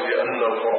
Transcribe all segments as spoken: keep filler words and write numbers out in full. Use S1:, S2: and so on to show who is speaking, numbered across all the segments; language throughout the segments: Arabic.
S1: بأن القرآن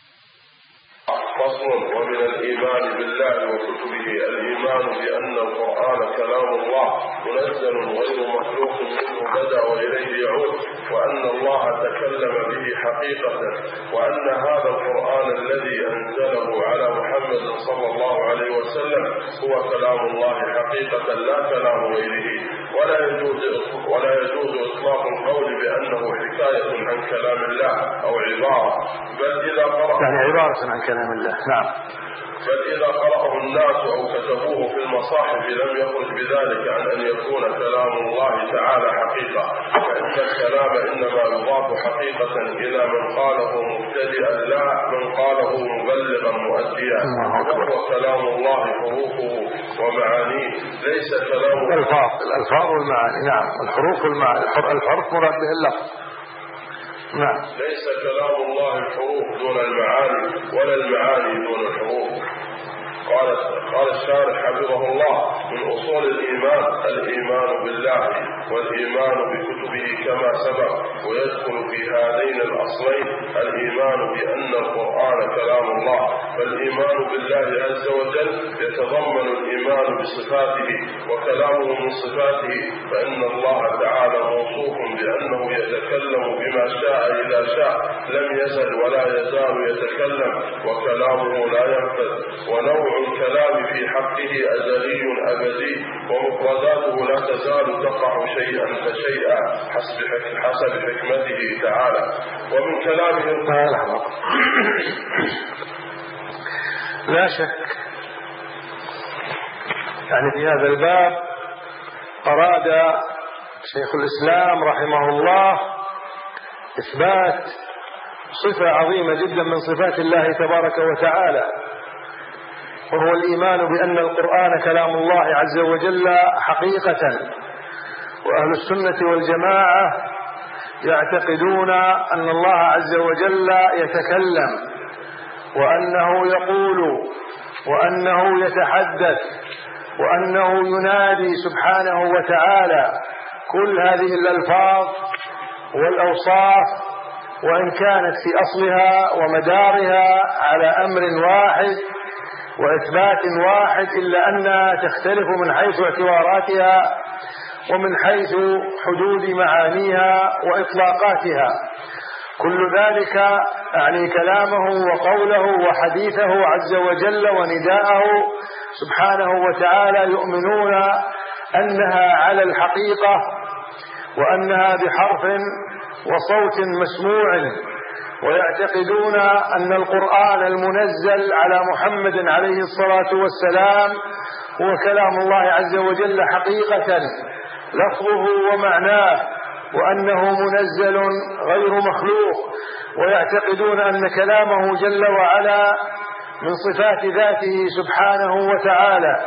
S1: فصل. ومن الإيمان بالله وكتبه الإيمان بأن القرآن كلام الله منزل غير مخلوق منه بدأ وإليه يعود، وأن الله تكلم به حقيقة، وأن هذا القرآن الذي أنزله على محمد صلى الله عليه وسلم هو كلام الله حقيقة لا كلام غيره، ولا يجوز ولا يجوز إطلاق القول بأنه حكاية عن كلام الله أو عبارة، بل إذا قرأ
S2: يعني عبارة عن كلام الله. نعم.
S1: بل إذا قرأه الناس أو كتبوه في المصاحف لم يخرج بذلك عن أن يكون كلام الله تعالى حقيقة، فإن الكلام إنما يضاف حقيقة إلى من قاله مبتدئا لا من قاله مبلغا مؤديا، وهو كلام الله حروفه ومعانيه ليس كلام
S2: الألفاظ الألفاظ والمعاني. نعم. الحروف والمعاني. الحرف مراد به اللفظ. نعم.
S1: ليس كلام الله الحروف دون المعاني ولا المعاني دون الحروف. قال قال الشارح حفظه الله: من أصول الإيمان الإيمان بالله والإيمان بكتبه كما سبق، ويدخل في هذين الأصلين الإيمان بأن القرآن كلام الله، فالإيمان بالله عز وجل يتضمن الإيمان بصفاته، وكلامه من صفاته، فإن الله تعالى موصوف بأنه يتكلم بما شاء إذا شاء، لم يزل ولا يزال يتكلم، وكلامه لا ينفذ. ونوع الكلام في حقه أزلي أبدي، ومفرداته لا تزال تقع شيئا فشيئا حسب حسب حكمته تعالى. ومن كلامه
S2: لا شك يعني في هذا الباب أراد شيخ الإسلام رحمه الله إثبات صفة عظيمة جدا من صفات الله تبارك وتعالى، وهو الإيمان بأن القرآن كلام الله عز وجل حقيقة. وأهل السنة والجماعة يعتقدون أن الله عز وجل يتكلم، وأنه يقول، وأنه يتحدث، وأنه ينادي سبحانه وتعالى. كل هذه الألفاظ والأوصاف وإن كانت في أصلها ومدارها على أمر واحد وإثبات واحد، إلا أنها تختلف من حيث اعتباراتها ومن حيث حدود معانيها وإطلاقاتها. كل ذلك يعني كلامه وقوله وحديثه عز وجل ونداءه سبحانه وتعالى يؤمنون أنها على الحقيقة، وأنها بحرف وصوت مسموع، ويعتقدون أن القرآن المنزل على محمد عليه الصلاة والسلام هو كلام الله عز وجل حقيقة لفظه ومعناه، وأنه منزل غير مخلوق، ويعتقدون أن كلامه جل وعلا من صفات ذاته سبحانه وتعالى،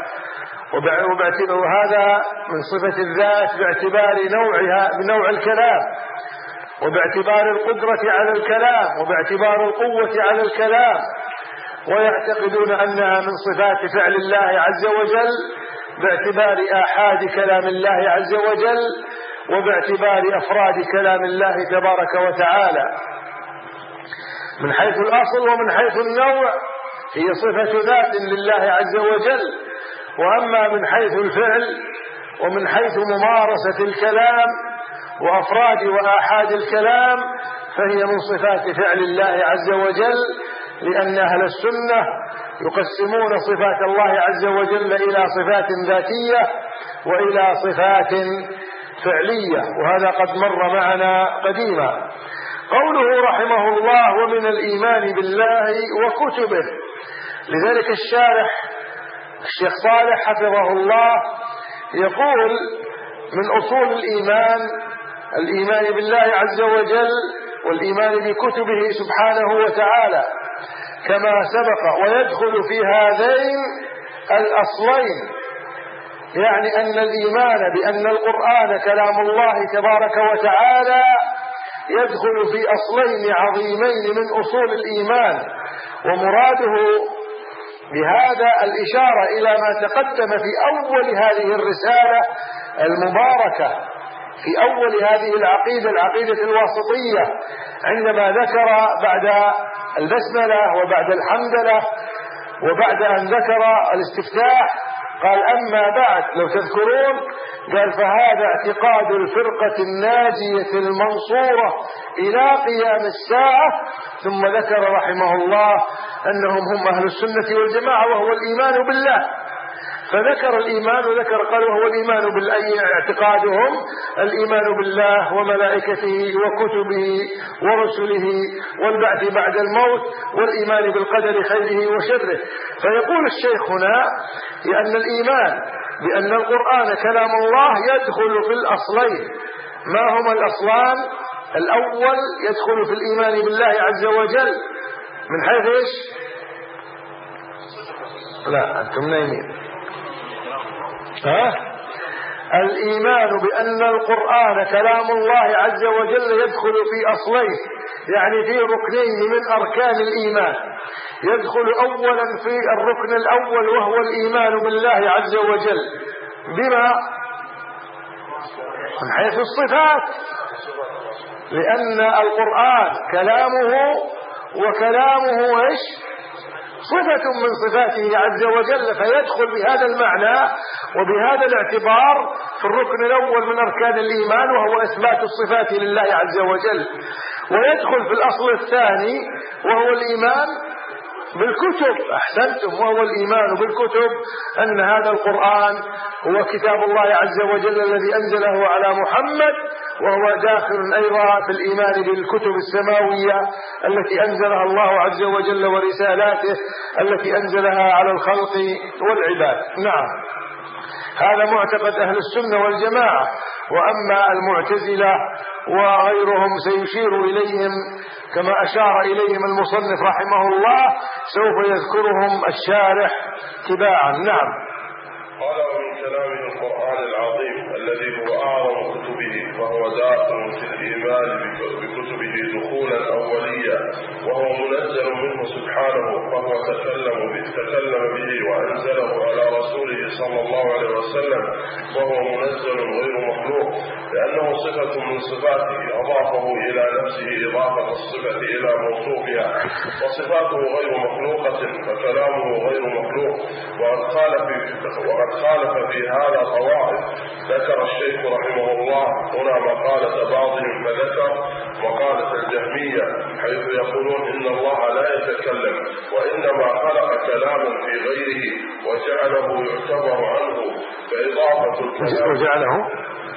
S2: وهذا من صفة الذات باعتبار نوعها بنوع الكلام، وباعتبار القدرة على الكلام، وباعتبار القوة على الكلام. ويعتقدون أنها من صفات فعل الله عز وجل باعتبار آحاد كلام الله عز وجل، وباعتبار أفراد كلام الله تبارك وتعالى. من حيث الأصل ومن حيث النوع هي صفة ذات لله عز وجل، وأما من حيث الفعل ومن حيث ممارسة الكلام وأفراد وآحاد الكلام فهي من صفات فعل الله عز وجل، لأن أهل السنة يقسمون صفات الله عز وجل إلى صفات ذاتية وإلى صفات فعلية، وهذا قد مر معنا قديما. قوله رحمه الله: ومن الإيمان بالله وكتبه. لذلك الشارح الشيخ صالح حفظه الله يقول: من أصول الإيمان الإيمان بالله عز وجل والإيمان بكتبه سبحانه وتعالى كما سبق، ويدخل في هذين الأصلين، يعني أن الإيمان بأن القرآن كلام الله تبارك وتعالى يدخل في أصلين عظيمين من أصول الإيمان. ومراده بهذا الإشارة إلى ما تقدم في أول هذه الرسالة المباركة، في أول هذه العقيدة العقيدة الواسطية عندما ذكر بعد البسملة وبعد الحمدلة وبعد أن ذكر الاستفتاح قال أما بعد لو تذكرون قال فهذا اعتقاد الفرقة الناجية المنصورة إلى قيام الساعة، ثم ذكر رحمه الله أنهم هم أهل السنة والجماعة وهو الإيمان بالله، فذكر الإيمان وذكر قال وهو الإيمان بالأي اعتقادهم الإيمان بالله وملائكته وكتبه ورسله والبعث بعد الموت والإيمان بالقدر خيره وشره. فيقول الشيخ هنا لأن الإيمان بأن القرآن كلام الله يدخل في الأصلين. ما هما الأصلان؟ الأول يدخل في الإيمان بالله عز وجل من حيث إيش؟ لا أنتم نايمين. ها؟ الإيمان بأن القرآن كلام الله عز وجل يدخل في أصلين، يعني في ركنين من أركان الإيمان. يدخل أولا في الركن الأول وهو الإيمان بالله عز وجل بما من حيث الصفات، لأن القرآن كلامه وكلامه إيش؟ صفة من صفاته عز وجل، فيدخل بهذا المعنى وبهذا الاعتبار في الركن الأول من أركان الإيمان وهو إثبات الصفات لله عز وجل. ويدخل في الأصل الثاني وهو الإيمان بالكتب. أحسنتم، وهو الإيمان بالكتب، أن هذا القرآن هو كتاب الله عز وجل الذي أنزله على محمد، وهو داخل أيضا في الإيمان بالكتب السماوية التي أنزلها الله عز وجل ورسالاته التي أنزلها على الخلق والعباد. نعم، هذا معتقد أهل السنة والجماعة. وأما المعتزلة وغيرهم سيشير إليهم كما أشار إليهم المصنف رحمه الله، سوف يذكرهم الشارح تباعا. نعم.
S1: قال ومن كلامه القرآن العظيم الذي هو أعظم كتبه وهو داخل في الإيمان بكتبه دخولا أوليا، وهو منزل منه سبحانه، فهو تكلم به تكلم به وأنزله على رسوله صلى الله عليه وسلم، وهو منزل غير مخلوق لأنه صفة من صفاته أضافه إلى نفسه إضافة الصفة إلى موصوفها، وصفاته غير مخلوقة فكلامه غير مخلوق. وقد خالف وقد خالف في هذا طوائف. ذكر الشيخ رحمه الله هنا مقالة بعضهم، فذكر مقالة الجهمية حيث يقولون إن الله لا يتكلم وإنما خلق كلاما في غيره وجعله يعتبر عنه، فإضافة الكلام
S2: وجعله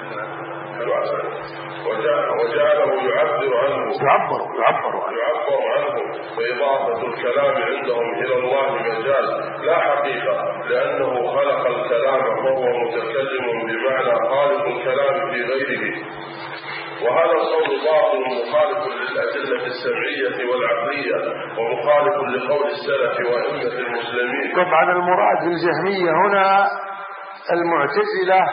S1: وجعله يعبر عنه
S2: يعبر يعبر عنه
S1: يعبر عنه فإضافة الكلام عندهم إلى الله مجال لا حقيقة، لأنه خلق الكلام فهو متكلم بمعنى خالق الكلام في غيره. وهذا القول باطل مخالف للأدلة السمعية والعقلية ومخالف لقول السلف وأئمة المسلمين.
S2: طبعا المراد بالجهمية هنا المعتزلة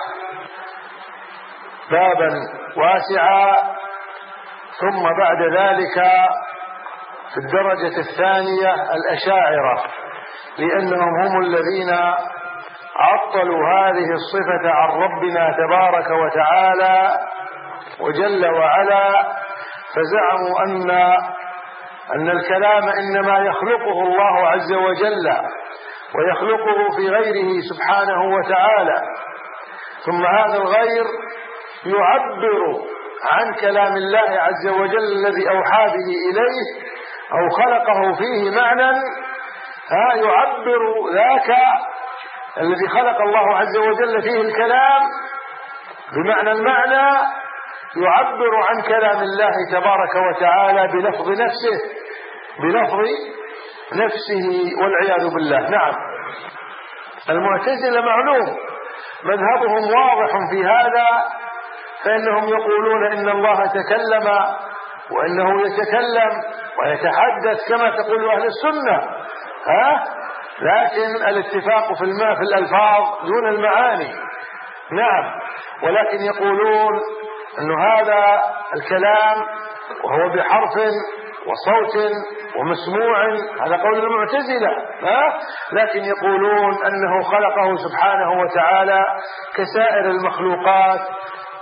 S2: بابا واسعا، ثم بعد ذلك في الدرجة الثانية الأشاعرة، لأنهم هم الذين عطلوا هذه الصفة عن ربنا تبارك وتعالى وجل وعلا، فزعموا أن أن الكلام إنما يخلقه الله عز وجل ويخلقه في غيره سبحانه وتعالى، ثم هذا الغير يعبر عن كلام الله عز وجل الذي أوحى به إليه أو خلقه فيه معنى، ها يعبر ذاك الذي خلق الله عز وجل فيه الكلام بمعنى المعنى، يعبر عن كلام الله تبارك وتعالى بلفظ نفسه بلفظ نفسه والعياذ بالله. نعم، المعتزلة معلوم مذهبهم واضح في هذا، فإنهم يقولون إن الله تكلم وإنه يتكلم ويتحدث كما تقول أهل السنة، ها؟ لكن الاتفاق في الماء في الألفاظ دون المعاني. نعم، ولكن يقولون أن هذا الكلام وهو بحرف وصوت ومسموع، هذا قول المعتزلة، ها؟ لكن يقولون أنه خلقه سبحانه وتعالى كسائر المخلوقات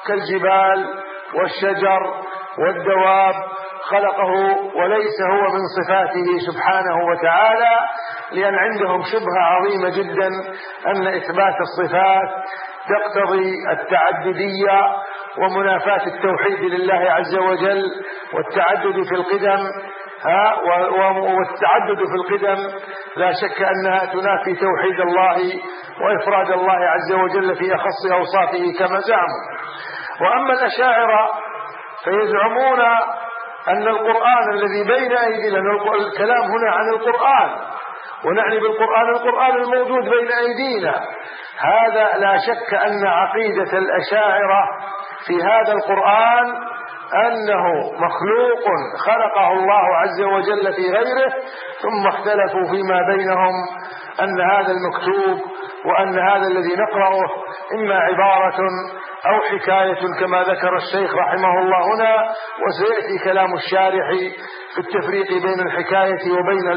S2: كالجبال والشجر والدواب خلقه وليس هو من صفاته سبحانه وتعالى، لأن عندهم شبهة عظيمة جدا أن إثبات الصفات تقتضي التعددية ومنافاة التوحيد لله عز وجل، والتعدد في القدم ها والتعدد في القدم لا شك أنها تنافي توحيد الله وإفراد الله عز وجل في أخص أوصافه كما زعموا. وأما الأشاعرة فيزعمون أن القرآن الذي بين أيدينا، الكلام هنا عن القرآن ونعني بالقرآن القرآن الموجود بين أيدينا، هذا لا شك أن عقيدة الأشاعرة في هذا القرآن أنه مخلوق خلقه الله عز وجل في غيره، ثم اختلفوا فيما بينهم أن هذا المكتوب وأن هذا الذي نقرأه إما عبارة أو حكاية كما ذكر الشيخ رحمه الله هنا، وسيأتي كلام الشارح في التفريق بين الحكاية وبين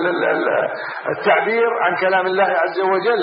S2: التعبير عن كلام الله عز وجل.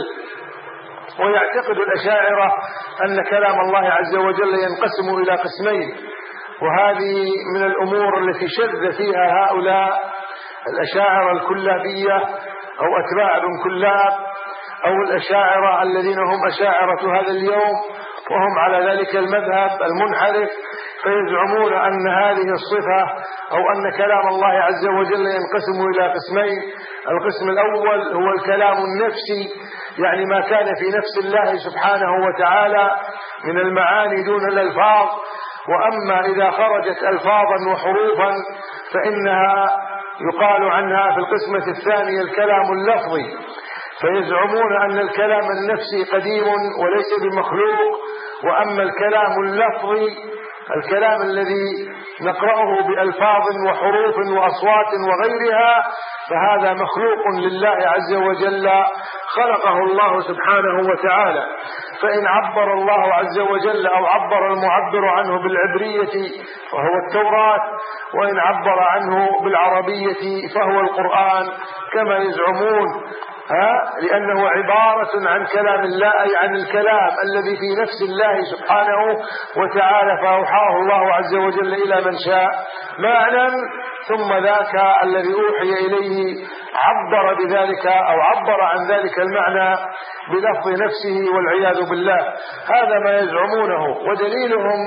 S2: ويعتقد الأشاعرة أن كلام الله عز وجل ينقسم إلى قسمين، وهذه من الأمور التي شذ فيها هؤلاء الأشاعرة الكلابية أو أتباع ابن كلاب أو الأشاعرة الذين هم أشاعرة هذا اليوم وهم على ذلك المذهب المنحرف، فيزعمون أن هذه الصفة أو أن كلام الله عز وجل ينقسم إلى قسمين. القسم الأول هو الكلام النفسي، يعني ما كان في نفس الله سبحانه وتعالى من المعاني دون الألفاظ، وأما إذا خرجت ألفاظا وحروفا فإنها يقال عنها في القسمة الثانية الكلام اللفظي. فيزعمون أن الكلام النفسي قديم وليس بمخلوق، وأما الكلام اللفظي الكلام الذي نقرأه بألفاظ وحروف وأصوات وغيرها فهذا مخلوق لله عز وجل خلقه الله سبحانه وتعالى. فإن عبر الله عز وجل أو عبر المعبر عنه بالعبرية فهو التوراة، وإن عبر عنه بالعربية فهو القرآن كما يزعمون، ها لأنه عبارة عن كلام الله، أي عن الكلام الذي في نفس الله سبحانه وتعالى، فأوحاه الله عز وجل إلى من شاء معنى، ثم ذاك الذي أوحي إليه عبر بذلك أو عبر عن ذلك المعنى بلفظ نفسه والعياذ بالله. هذا ما يزعمونه، ودليلهم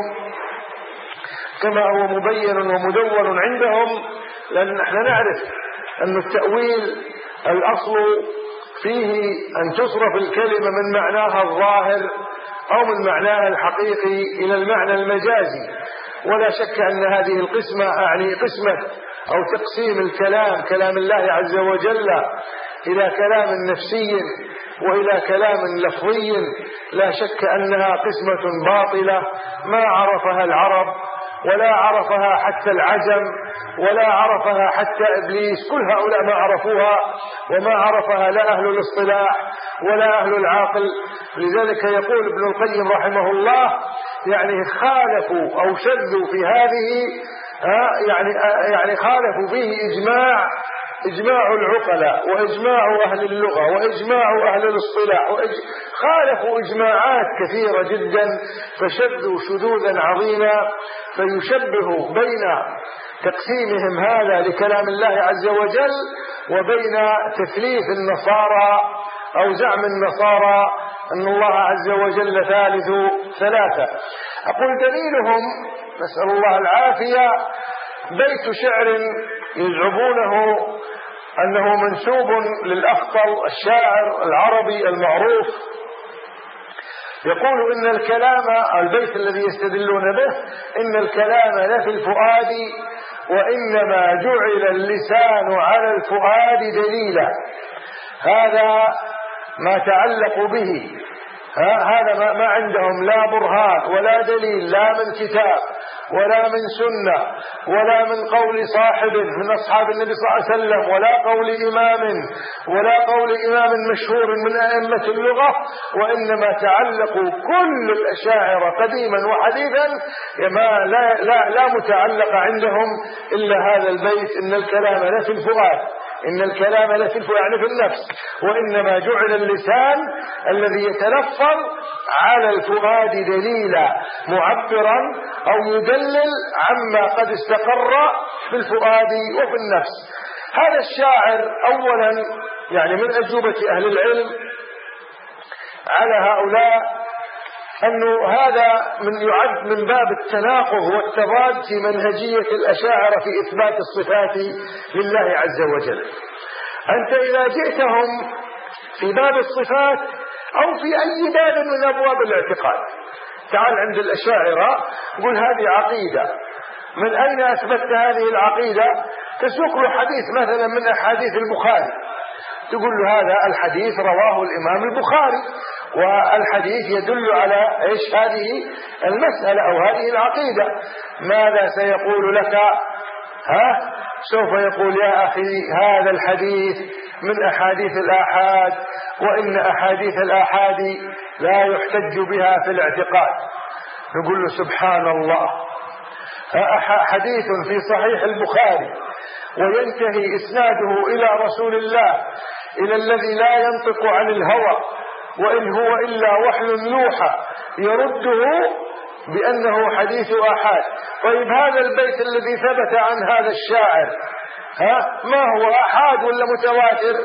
S2: كما هو مبين ومدون عندهم، لأن نحن نعرف أن التأويل الأصل فيه أن تصرف الكلمة من معناها الظاهر أو من معناها الحقيقي إلى المعنى المجازي. ولا شك أن هذه القسمة أعني قسمة أو تقسيم الكلام كلام الله عز وجل إلى كلام نفسي وإلى كلام لفظي، لا شك أنها قسمة باطلة ما عرفها العرب ولا عرفها حتى العجم ولا عرفها حتى إبليس، كل هؤلاء ما عرفوها وما عرفها لا أهل الاصطلاح ولا أهل العقل. لذلك يقول ابن القيم رحمه الله يعني خالفوا أو شذوا في هذه يعني يعني خالفوا فيه إجماع إجماع العقلاء وإجماع أهل اللغة وإجماع أهل الاصطلاح، خالفوا إجماعات كثيرة جدا، فشذوا شذوذا عظيما. فيشبه بين تقسيمهم هذا لكلام الله عز وجل وبين تثليث النصارى أو زعم النصارى أن الله عز وجل ثالث ثلاثة. أقول دليلهم نسأل الله العافية بيت شعر يزعمونه أنه منسوب للأخطل الشاعر العربي المعروف، يقول إن الكلام، البيت الذي يستدلون به، إن الكلام لفي الفؤاد وإنما جعل اللسان على الفؤاد دليلا. هذا ما تعلق به، هذا ما عندهم لا برهان ولا دليل لا من كتاب ولا من سنة ولا من قول صاحب من أصحاب النبي صلى الله عليه وسلم ولا قول إمام ولا قول إمام مشهور من أئمة اللغة، وإنما تعلقوا كل الأشاعرة قديما وحديثا ما لا, لا, لا متعلق عندهم إلا هذا البيت إن الكلام لا في الفؤاد إن الكلام لسلف يعني في النفس، وإنما جعل اللسان الذي يتلفظ على الفؤاد دليلا معبرا أو يدلل عما قد استقر في الفؤاد وفي النفس. هذا الشاعر أولا يعني من أجوبة أهل العلم على هؤلاء أنه هذا من يعد من باب التناقض والتضاد في منهجية الأشاعرة في إثبات الصفات لله عز وجل. أنت إذا جئتهم في باب الصفات أو في أي باب من أبواب الاعتقاد، تعال عند الأشاعرة قل هذه عقيدة، من أين أثبتت هذه العقيدة؟ تسوق له حديث مثلا من أحاديث البخاري، تقول له هذا الحديث رواه الإمام البخاري، والحديث يدل على إيش هذه المسألة أو هذه العقيدة. ماذا سيقول لك؟ ها سوف يقول يا أخي هذا الحديث من أحاديث الآحاد، وإن أحاديث الآحاد لا يحتج بها في الاعتقاد. نقول له سبحان الله، حديث في صحيح البخاري وينتهي إسناده إلى رسول الله، إلى الذي لا ينطق عن الهوى وإن هو إلا وحي يوحى، يرده بأنه حديث آحاد. طيب هذا البيت الذي ثبت عن هذا الشاعر ها ما هو آحاد ولا متواتر؟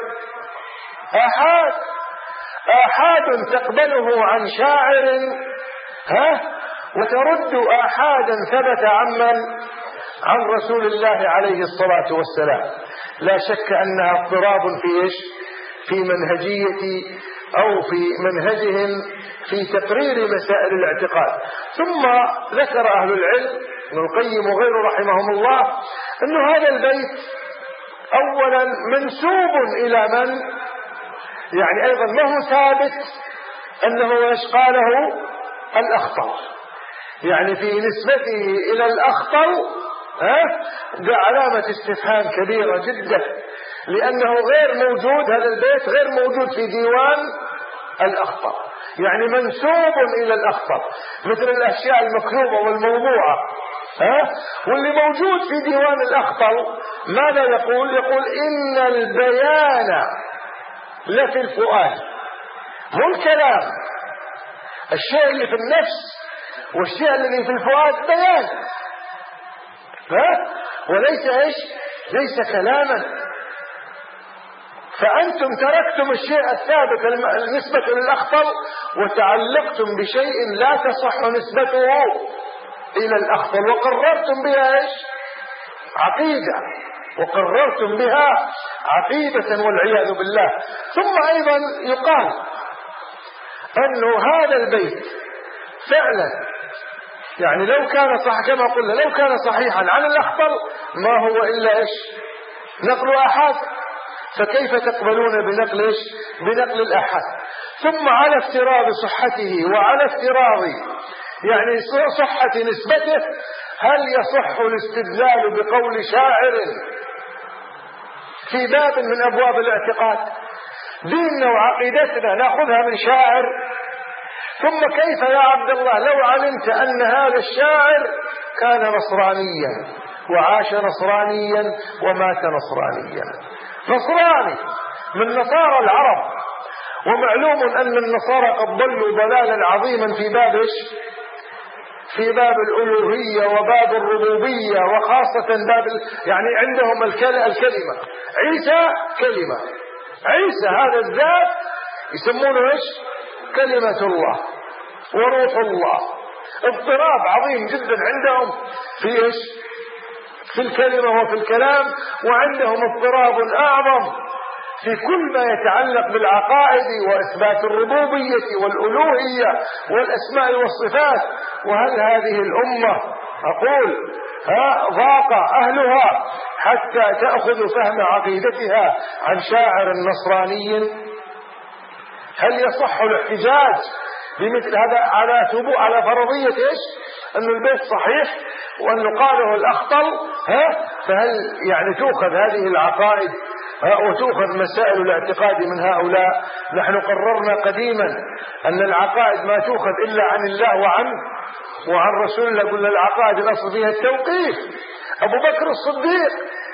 S2: آحاد. آحاد تقبله عن شاعر ها وترد آحادا ثبت عن من؟ عن رسول الله عليه الصلاة والسلام. لا شك أنها اضطراب في إيش؟ في منهجية أو في منهجهم في تقرير مسائل الاعتقاد. ثم ذكر أهل العلم ابن القيم وغيره رحمهم الله أن هذا البيت أولا منسوب إلى من؟ يعني أيضا ما هو ثابت أنه يشقاله الأخطل، يعني في نسبته إلى الأخطل ها علامة استفهام كبيرة جدا، لأنه غير موجود، هذا البيت غير موجود في ديوان الأخطل، يعني منسوب إلى الأخطل مثل الأشياء المكتوبة والموضوعة ها. واللي موجود في ديوان الأخطل ماذا يقول؟ يقول إن البيان لفي الفؤاد، مو الكلام. الشيء اللي في النفس والشيء الذي في الفؤاد بيان ها وليس ايش؟ ليس كلاما. فأنتم تركتم الشيء الثابت النسبة للأخطل وتعلقتم بشيء لا تصح نسبته إلى الأخطل، وقررتم بها ايش؟ عقيدة، وقررتم بها عقيدة والعياذ بالله. ثم أيضا يقال أنه هذا البيت فعلا يعني لو كان صح كما قلنا لو كان صحيحا عن الأخطل ما هو إلا إيش؟ نقل أحد، فكيف تقبلون بنقل إيش؟ بنقل الأحد. ثم على افتراض صحته وعلى افتراض يعني صحة نسبته، هل يصح الاستدلال بقول شاعر في باب من أبواب الاعتقاد؟ ديننا وعقيدتنا نأخذها من شاعر؟ ثم كيف يا عبد الله لو علمت أن هذا الشاعر كان نصرانيا وعاش نصرانيا ومات نصرانيا، نصراني من نصارى العرب، ومعلوم أن النصارى قد ضلوا ضلالا عظيما في باب إيش؟ في باب الألوهية وباب الربوبية، وخاصة باب يعني عندهم الكلمة عيسى كلمة، عيسى هذا الذات يسمونه إيش؟ كلمة الله وروح الله. اضطراب عظيم جدا عندهم في إيش؟ في الكلمة وفي الكلام، وعندهم اضطراب أعظم في كل ما يتعلق بالعقائد وإثبات الربوبية والألوهية والأسماء والصفات. وهل هذه الأمة أقول ها ضاق أهلها حتى تأخذ فهم عقيدتها عن شاعر نصراني؟ هل يصح الاحتجاج بمثل هذا على ثبوت على فرضية إيش؟ أن البيت صحيح وأنه قاله الأخطل ها؟ فهل يعني تؤخذ هذه العقائد وتؤخذ مسائل الاعتقاد من هؤلاء؟ نحن قررنا قديما أن العقائد ما تؤخذ إلا عن الله وعن وعن رسول الله. قلنا العقائد الأصل فيها التوقيف. أبو بكر الصديق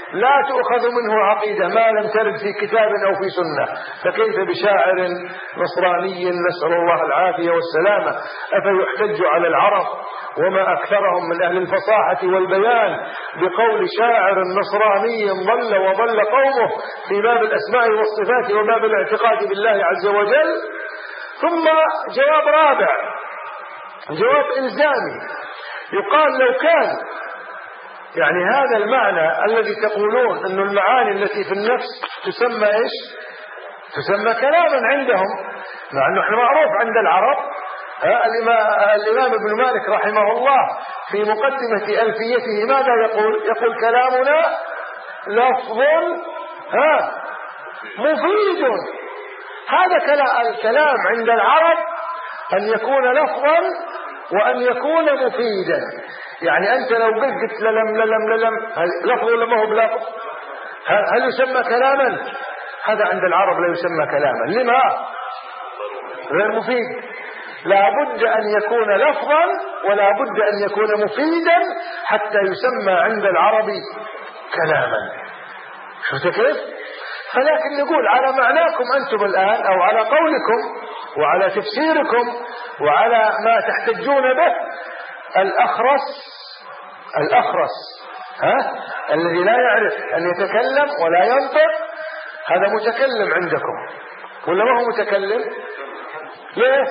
S2: لا تؤخذ منه عقيدة ما لم ترد في كتاب أو في سنة، فكيف بشاعر نصراني نسأل الله العافية والسلامة؟ أفيحتج على العرب وما أكثرهم من أهل الفصاحة والبيان بقول شاعر نصراني ضل وضل قومه في باب الأسماء والصفات وباب الاعتقاد بالله عز وجل؟ ثم جواب رابع، جواب إلزامي، يقال لو كان يعني هذا المعنى الذي تقولون أن المعاني التي في النفس تسمى إيش؟ تسمى كلاما عندهم، مع أنه احنا معروف عند العرب. الإمام ابن مالك رحمه الله في مقدمة ألفيته ماذا يقول؟ يقول كلامنا لفظ ها مفيد. هذا الكلام عند العرب أن يكون لفظا وأن يكون مفيدا. يعني أنت لو قلت قلت للم للم للم لفظ ولا ما هو بلفظ؟ هل يسمى كلاما؟ هذا عند العرب لا يسمى كلاما. لما؟ غير مفيد. لا بد أن يكون لفظا ولا بد أن يكون مفيدا حتى يسمى عند العرب كلاما. شفت كيف؟ فلكن نقول على معناكم أنتم الآن أو على قولكم وعلى تفسيركم وعلى ما تحتجون به، الأخرس الأخرس ها الذي لا يعرف أن يتكلم ولا ينطق هذا متكلم عندكم ولا ما هو متكلم؟ ليه؟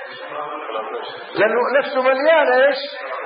S2: لأنه نفسه مليانة إيش؟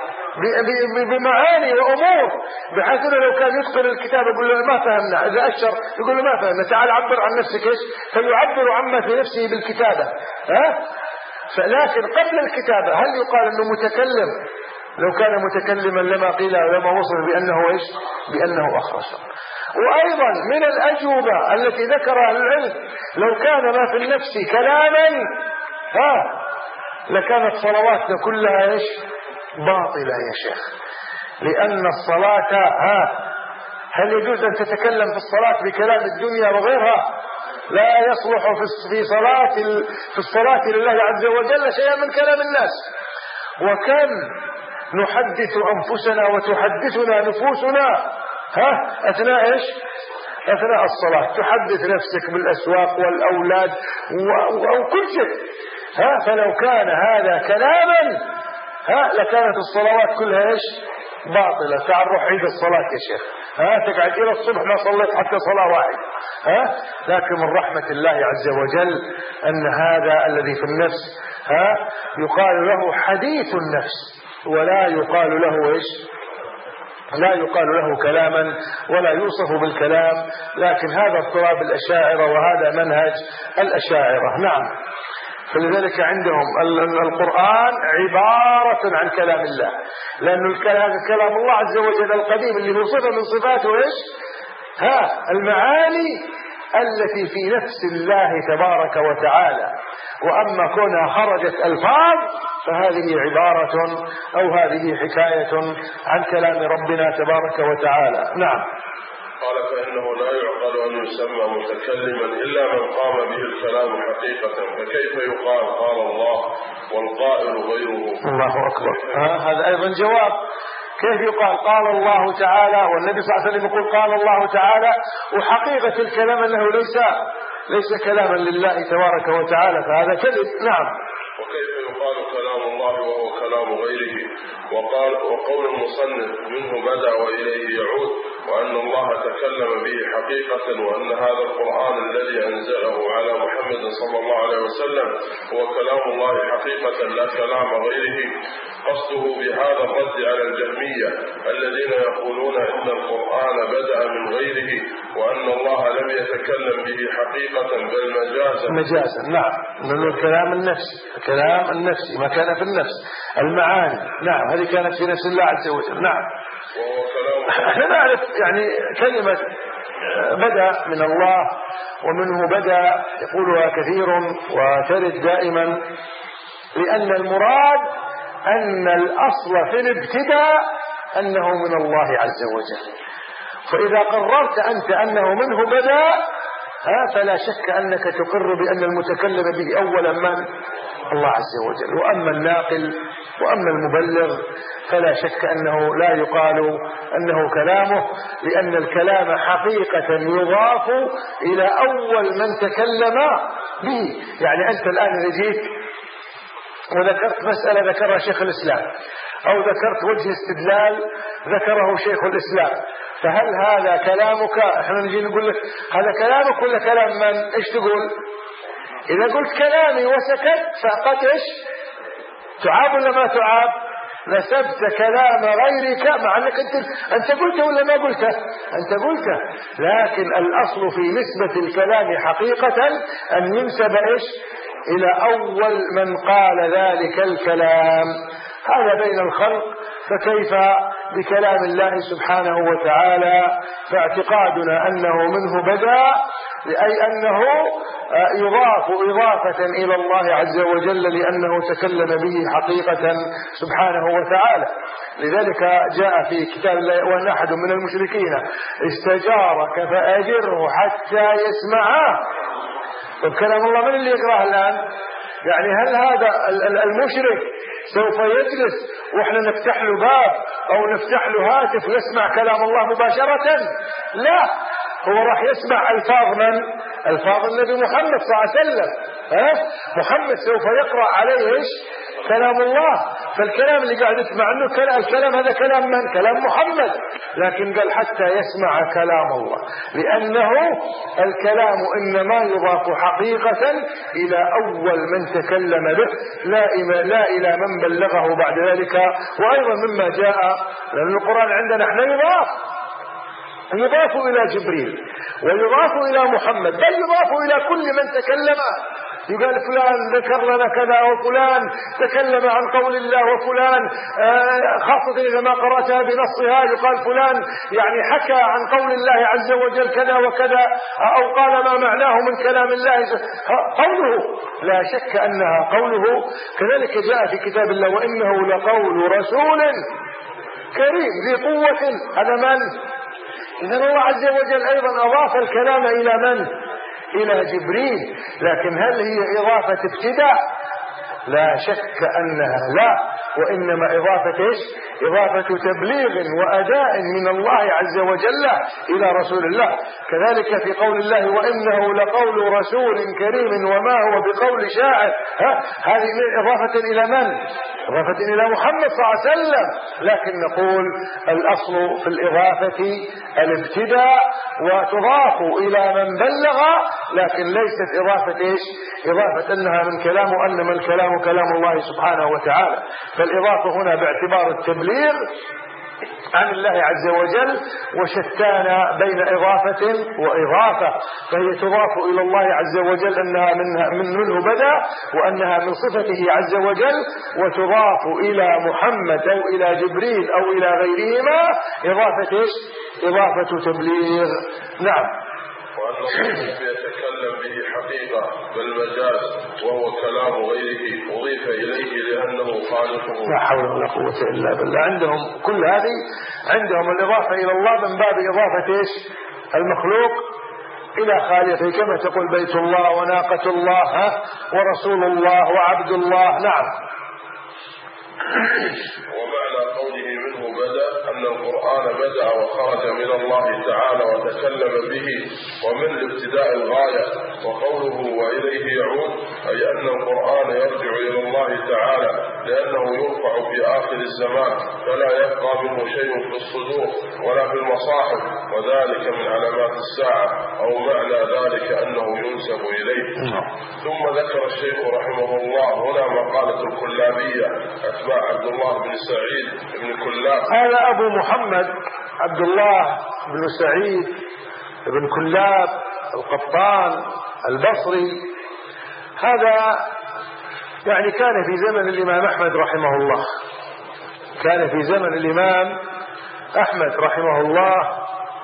S2: بمعاني وأمور، بحيث أنه لو كان يتقن الكتاب يقول له ما فهمنا، إذا أشر يقول له ما فهمنا، تعال عبر عن نفسك إيش؟ فيعبر عما في نفسه بالكتابة. ها؟ لكن قبل الكتابة هل يقال أنه متكلم؟ لو كان متكلما لما قيل لما وصف بأنه إيش؟ بأنه أخرس. وأيضا من الأجوبة التي ذكرها العلم لو كان ما في النفس كلاما ها لكانت صلواتنا كلها إيش؟ باطلة يا شيخ. لأن الصلاة ها هل يجوز أن تتكلم في الصلاة بكلام الدنيا وغيرها؟ لا يصلح في صلاة في الصلاة لله عز وجل شيئا من كلام الناس. وكم نحدث أنفسنا وتحدثنا نفوسنا ها أثناء إيش؟ أثناء الصلاة تحدث نفسك بالأسواق والأولاد وكل شيء. ها فلو كان هذا كلاما ها لكانت الصلوات كلها إيش؟ باطلة. تعال روح عيد الصلاة يا شيخ، ها تقعد إلى الصبح ما صليت حتى صلاة واحدة. ها لكن من رحمة الله عز وجل أن هذا الذي في النفس ها يقال له حديث النفس ولا يقال له إيش؟ لا يقال له كلاما ولا يوصف بالكلام. لكن هذا اضطراب الأشاعرة وهذا منهج الأشاعرة. نعم. فلذلك عندهم القرآن عبارة عن كلام الله، لأن الكلام كلام الله عز وجل القديم اللي هو صفة من صفاته إيش؟ ها المعاني التي في نفس الله تبارك وتعالى. وأما كونها خرجت ألفاظ فهذه عبارة أو هذه حكاية عن كلام ربنا تبارك وتعالى. نعم.
S1: قال فإنه لا يعقل أن يسمى متكلما إلا من قام به الكلام حقيقة، فكيف يقال قال الله والقائل غيره؟
S2: الله أكبر. هذا أيضا جواب. كيف يقال قال الله تعالى والنبي صلى الله عليه وسلم يقول قال الله تعالى وحقيقة الكلام أنه ليس ليس كلاما لله تبارك وتعالى، فهذا كذب. نعم.
S1: وكيف يقال كلام الله وهو كلام غيره؟ وقال وقول المصنف منه بدأ وإليه يعود، وأن الله تكلم به حقيقة، وأن هذا القرآن الذي أنزله على محمد صلى الله عليه وسلم هو كلام الله حقيقة لا كلام غيره. قصده بهذا الرد على الجهمية الذين يقولون إن القرآن بدأ من غيره وأن الله لم يتكلم به حقيقة بل مجازا.
S2: مجازا. نعم. من الكلام النفسي، كلام النفسي ما كان في النفس المعاني. نعم هذه كانت في نفس الله عز وجل. نعم.
S1: وهو كلام
S2: احنا نعرف يعني كلمة بدأ من الله ومنه بدأ يقولها كثير وترد دائما، لأن المراد أن الأصل في الابتداء أنه من الله عز وجل. فإذا قررت أنت أنه منه بدأ ها فلا شك أنك تقر بأن المتكلم به أولا من الله عز وجل. وأما الناقل وأما المبلغ فلا شك أنه لا يقال أنه كلامه، لأن الكلام حقيقة يضاف إلى أول من تكلم به. يعني أنت الآن إذا جيت وذكرت مسألة ذكرها شيخ الإسلام، أو ذكرت وجه استدلال ذكره شيخ الإسلام، فهل هذا كلامك؟ احنا نجي نقول لك هذا كلامك ولا كلام من؟ ايش تقول؟ إذا قلت كلامي وسكت فقد ايش؟ تعاب ولا ما تعاب؟ نسبت كلام غيرك مع انك انت انت قلته ولا ما قلته؟ انت قلته، لكن الاصل في نسبة الكلام حقيقة ان ينسب ايش؟ الى اول من قال ذلك الكلام. هذا بين الخلق، فكيف بكلام الله سبحانه وتعالى؟ فاعتقادنا انه منه بدا، أي أنه يضاف إضافة إلى الله عز وجل لأنه تكلم به حقيقة سبحانه وتعالى. لذلك جاء في كتاب الله: وأن أحد من المشركين استجارك فأجره حتى يسمعه. طب كلام الله من اللي يقرأه الآن؟ يعني هل هذا المشرك سوف يجلس وإحنا نفتح له باب أو نفتح له هاتف ويسمع كلام الله مباشرة؟ لا، هو راح يسمع ألفاظ من؟ ألفاظ النبي محمد صلى الله عليه وسلم. ها؟ محمد سوف يقرأ عليه إيش؟ كلام الله. فالكلام اللي قاعد يسمع عنه كلام الكلام هذا كلام من؟ كلام محمد. لكن قال حتى يسمع كلام الله، لأنه الكلام إنما يضاف حقيقة إلى أول من تكلم به، لا لا إلى من بلغه بعد ذلك. وأيضا مما جاء، لأن القرآن عندنا احنا يضاف يضاف إلى جبريل ويضاف إلى محمد، بل يضاف إلى كل من تكلم. يقال فلان ذكر لنا كذا، وفلان تكلم عن قول الله، وفلان خاصة إذا ما قرأتها بنصها يقال فلان يعني حكى عن قول الله عز وجل كذا وكذا، أو قال ما معناه من كلام الله قوله. لا شك أنها قوله. كذلك جاء في كتاب الله: وإنه لقول رسول كريم ذي قوة. هذا من؟ إذن الله عز وجل أيضا أضاف الكلام إلى من؟ إلى جبريل. لكن هل هي إضافة ابتداء؟ لا شك أنها لا، وإنما إضافة إيش؟ إضافة تبليغ وأداء من الله عز وجل إلى رسول الله. كذلك في قول الله: وإنه لقول رسول كريم وما هو بقول شاعر. ها؟ هذه إضافة إلى من؟ إضافة إلى محمد صلى الله عليه وسلم. لكن نقول الأصل في الإضافة الابتداء، وتضاف إلى من بلغ، لكن ليست إضافة إيش؟ إضافة أنها من كلام، وأنما الكلام كلام الله سبحانه وتعالى. فالإضافة هنا باعتبار التبليغ عن الله عز وجل، وشتان بين إضافة وإضافة. فهي تضاف إلى الله عز وجل أنها من منه بدأ، وأنها من صفته عز وجل، وتضاف إلى محمد أو إلى جبريل أو إلى غيرهما إضافة إيش؟ إضافة تبليغ. نعم.
S1: وأن الله يتكلم به حقيقة بل مجاز، وهو كلام غيره أضيف إليه لأنه خالقه.
S2: لا حول ولا قوة إلا بالله. عندهم كل هذه، عندهم الإضافة إلى الله من باب إضافة إيش؟ المخلوق إلى خالقه، كما تقول بيت الله وناقة الله ورسول الله وعبد الله. نعم.
S1: ومعنى قوله منه بدأ أن القرآن بدأ وخرج من الله تعالى وتكلم به، ومن الابتداء الغاية. وقوله وإليه يعود أي أن القرآن يرجع إلى الله تعالى، لأنه يرفع في آخر الزمان فلا يبقى منه شيء في الصدور ولا في المصاحف، وذلك من علامات الساعة، أو معنى ذلك أنه ينسب إليه. ثم ذكر الشيخ رحمه الله هنا مقالة الكلابية أتباع عبد الله بن سعيد بن كلاب.
S2: هذا أبو محمد عبد الله بن سعيد بن كلاب القطان البصري. هذا يعني كان في زمن الإمام أحمد رحمه الله، كان في زمن الإمام أحمد رحمه الله،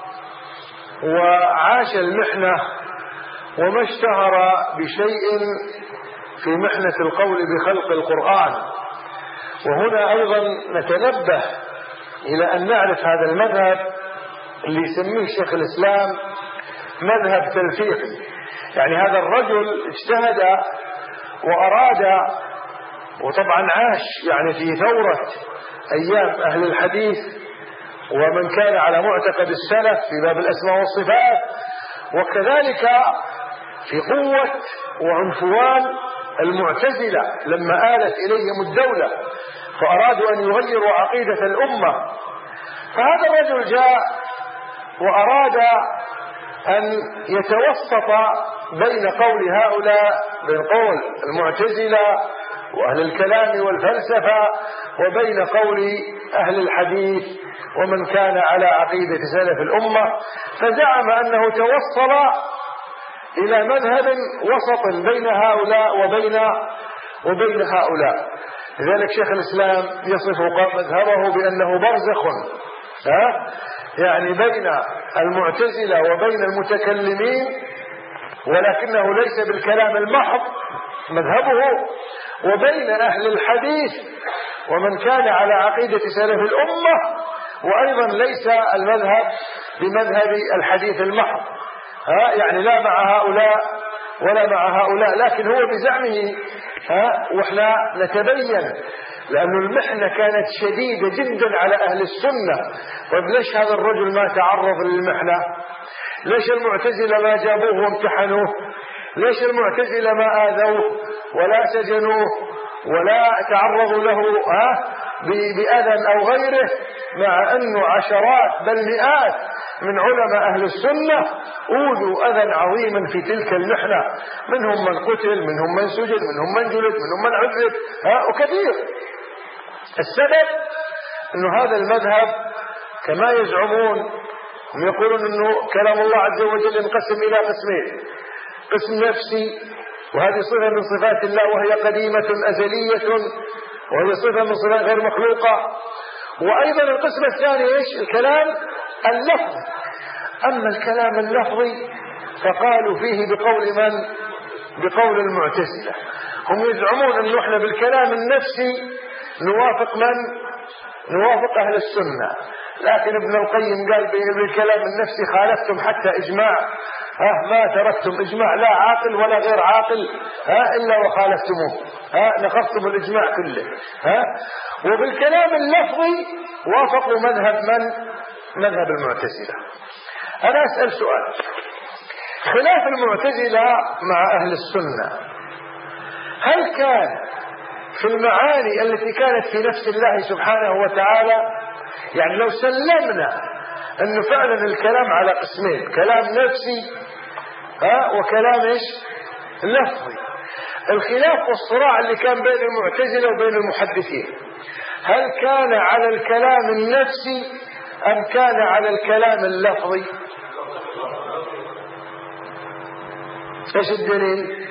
S2: وعاش المحنة وما اشتهر بشيء في محنة القول بخلق القرآن. وهنا أيضا نتنبه إلى أن نعرف هذا المذهب اللي يسميه شيخ الإسلام مذهب تلفيقي. يعني هذا الرجل اجتهد وأراد، وطبعا عاش يعني في ثورة أيام أهل الحديث ومن كان على معتقد السلف في باب الأسماء والصفات، وكذلك في قوة وعنفوان المعتزلة لما آلت إليهم الدولة فأرادوا أن يغيروا عقيدة الأمة. فهذا الرجل جاء وأراد أن يتوسط بين قول هؤلاء، بين قول المعتزلة وأهل الكلام والفلسفة وبين قول أهل الحديث ومن كان على عقيدة سلف الأمة، فزعم أنه توصل إلى مذهب وسط بين هؤلاء وبين وبين هؤلاء. لذلك شيخ الإسلام يصف مذهبه بأنه برزخ، ها يعني بين المعتزلة وبين المتكلمين، ولكنه ليس بالكلام المحض مذهبه، وبين أهل الحديث ومن كان على عقيدة سلف الأمة، وأيضا ليس المذهب بمذهب الحديث المحض، ها يعني لا مع هؤلاء ولا مع هؤلاء، لكن هو بزعمه، ها واحنا نتبين لأن المحنة كانت شديدة جدا على أهل السنة. طيب ليش هذا الرجل ما تعرض للمحنة؟ ليش المعتزلة ما جابوه وامتحنوه؟ ليش المعتزلة ما آذوه ولا سجنوه ولا تعرضوا له ها بأذى أو غيره، مع أنه عشرات بل مئات من علماء أهل السنة أوذوا أذى عظيما في تلك المحنة، منهم من قتل، منهم من سجن، منهم من جلد، منهم من عذب، ها وكثير. السبب أنه هذا المذهب كما يزعمون، هم يقولون أنه كلام الله عز وجل ينقسم إلى قسمين: قسم نفسي وهذه صفة من صفات الله وهي قديمة أزلية وهي صفة من صفات غير مخلوقة، وأيضا القسم الثاني إيش؟ الكلام اللفظي. أما الكلام اللفظي فقالوا فيه بقول من؟ بقول المعتزلة. هم يزعمون أن احنا بالكلام النفسي نوافق من؟ نوافق أهل السنة، لكن ابن القيم قال بالكلام النفسي خالفتم حتى إجماع، ها ما تركتم إجماع لا عاقل ولا غير عاقل ها إلا وخالفتموه، ها نقضتم الإجماع كله. ها وبالكلام اللفظي وافقوا مذهب من؟ مذهب المعتزلة. أنا أسأل سؤال: خلاف المعتزلة مع أهل السنة هل كان في المعاني التي كانت في نفس الله سبحانه وتعالى؟ يعني لو سلمنا أنه فعلا الكلام على قسمين: كلام نفسي ها وكلام إيش؟ لفظي. الخلاف والصراع اللي كان بين المعتزلة وبين المحدثين هل كان على الكلام النفسي أم كان على الكلام اللفظي؟ ايش الدليل؟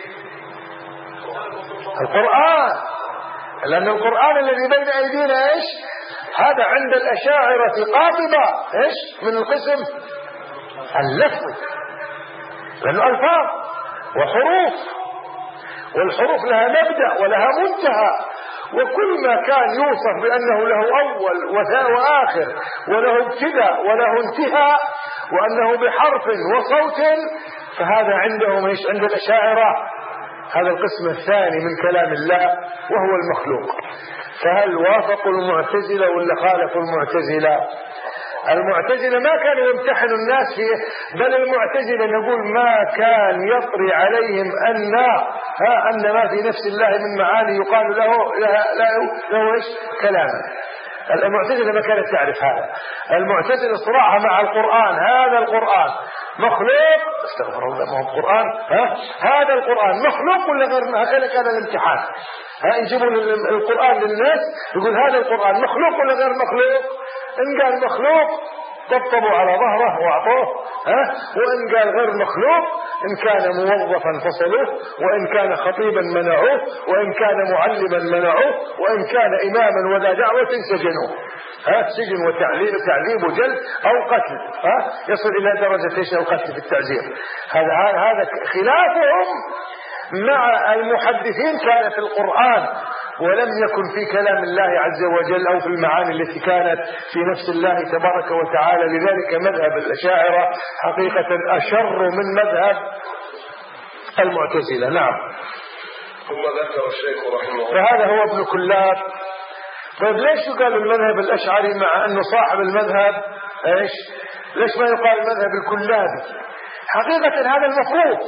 S2: القرآن، لأن القرآن الذي بين أيدينا ايش؟ هذا عند الأشاعرة قاطبة ايش؟ من القسم اللفظي، لأنه ألفاظ وحروف، والحروف لها مبدأ ولها منتهى، وكل ما كان يوصف بأنه له أول وآخر وله ابتداء وله انتهاء وأنه بحرف وصوت فهذا عندهم ايش؟ عند الأشاعرة هذا القسم الثاني من كلام الله وهو المخلوق. فهل وافقوا المعتزلة ولا خالفوا المعتزلة؟ المعتزلة ما كانوا يمتحنوا الناس فيه، بل المعتزلة نقول ما كان يطري عليهم أن ها أن ما في نفس الله من معاني يقال له له, له إيش؟ كلاما. المعتزلة ما كانت تعرف هذا. المعتزلة صراعها مع القرآن، هذا القرآن مخلوق، استغفر الله، ما هو القرآن، ها هذا القرآن مخلوق ولا غير؟ هذا كان الامتحان، ها يجيبون القرآن للناس يقول هذا القرآن مخلوق ولا غير مخلوق؟ إن قال مخلوق طبطبوا على ظهره واعطوه، ها وإن قال غير مخلوق إن كان موظفا فصلوه، وإن كان خطيبا منعوه، وإن كان معلما منعوه، وإن كان إماما وذا دعوة سجنوه، ها سجن وتعذيب تعذيب وجلد أو قتل، ها يصل إلى درجة ايش؟ القتل في التعذير. هذا هذا خلافهم مع المحدثين كان في القرآن، ولم يكن في كلام الله عز وجل أو في المعاني التي كانت في نفس الله تبارك وتعالى. لذلك مذهب الأشاعرة حقيقة أشر من مذهب المعتزلة. نعم.
S1: ثم ذكر الشيخ رحمه الله
S2: فهذا هو ابن كلاب. طيب ليش يقال المذهب الأشعري مع أنه صاحب المذهب إيش؟ ليش ما يقال المذهب الكلابي؟ حقيقة هذا المفروض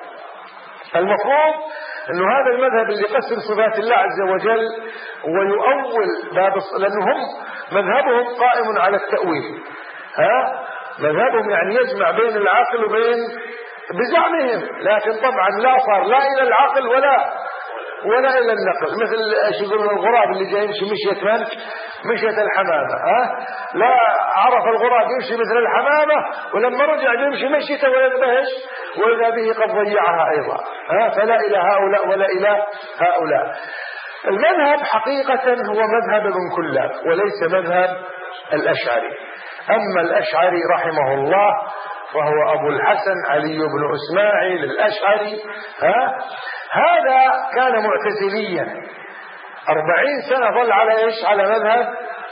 S2: المفروض أنه هذا المذهب اللي يقسم صفات الله عز وجل ويؤول باب الص... لأنهم مذهبهم قائم على التأويل. ها؟ مذهبهم يعني يجمع بين العقل وبين بزعمهم، لكن طبعا لا صار لا إلى العقل ولا ولا إلى النقل. مثل ايش يقولون الغراب اللي جاي يمشي مشية من مشية الحمامة. ها؟ لا عرف الغراب يمشي مثل الحمامة، ولما رجع يمشي مشيته وينبهش وإذا به قد ضيعها أيضا. ها؟ فلا إلى هؤلاء ولا إلى هؤلاء. المذهب حقيقة هو مذهب ابن كلاب وليس مذهب الأشعري. أما الأشعري رحمه الله فهو أبو الحسن علي بن إسماعيل الأشعري. ها؟ هذا كان معتزليا أربعين سنة، ظل على إيش؟ على مذهب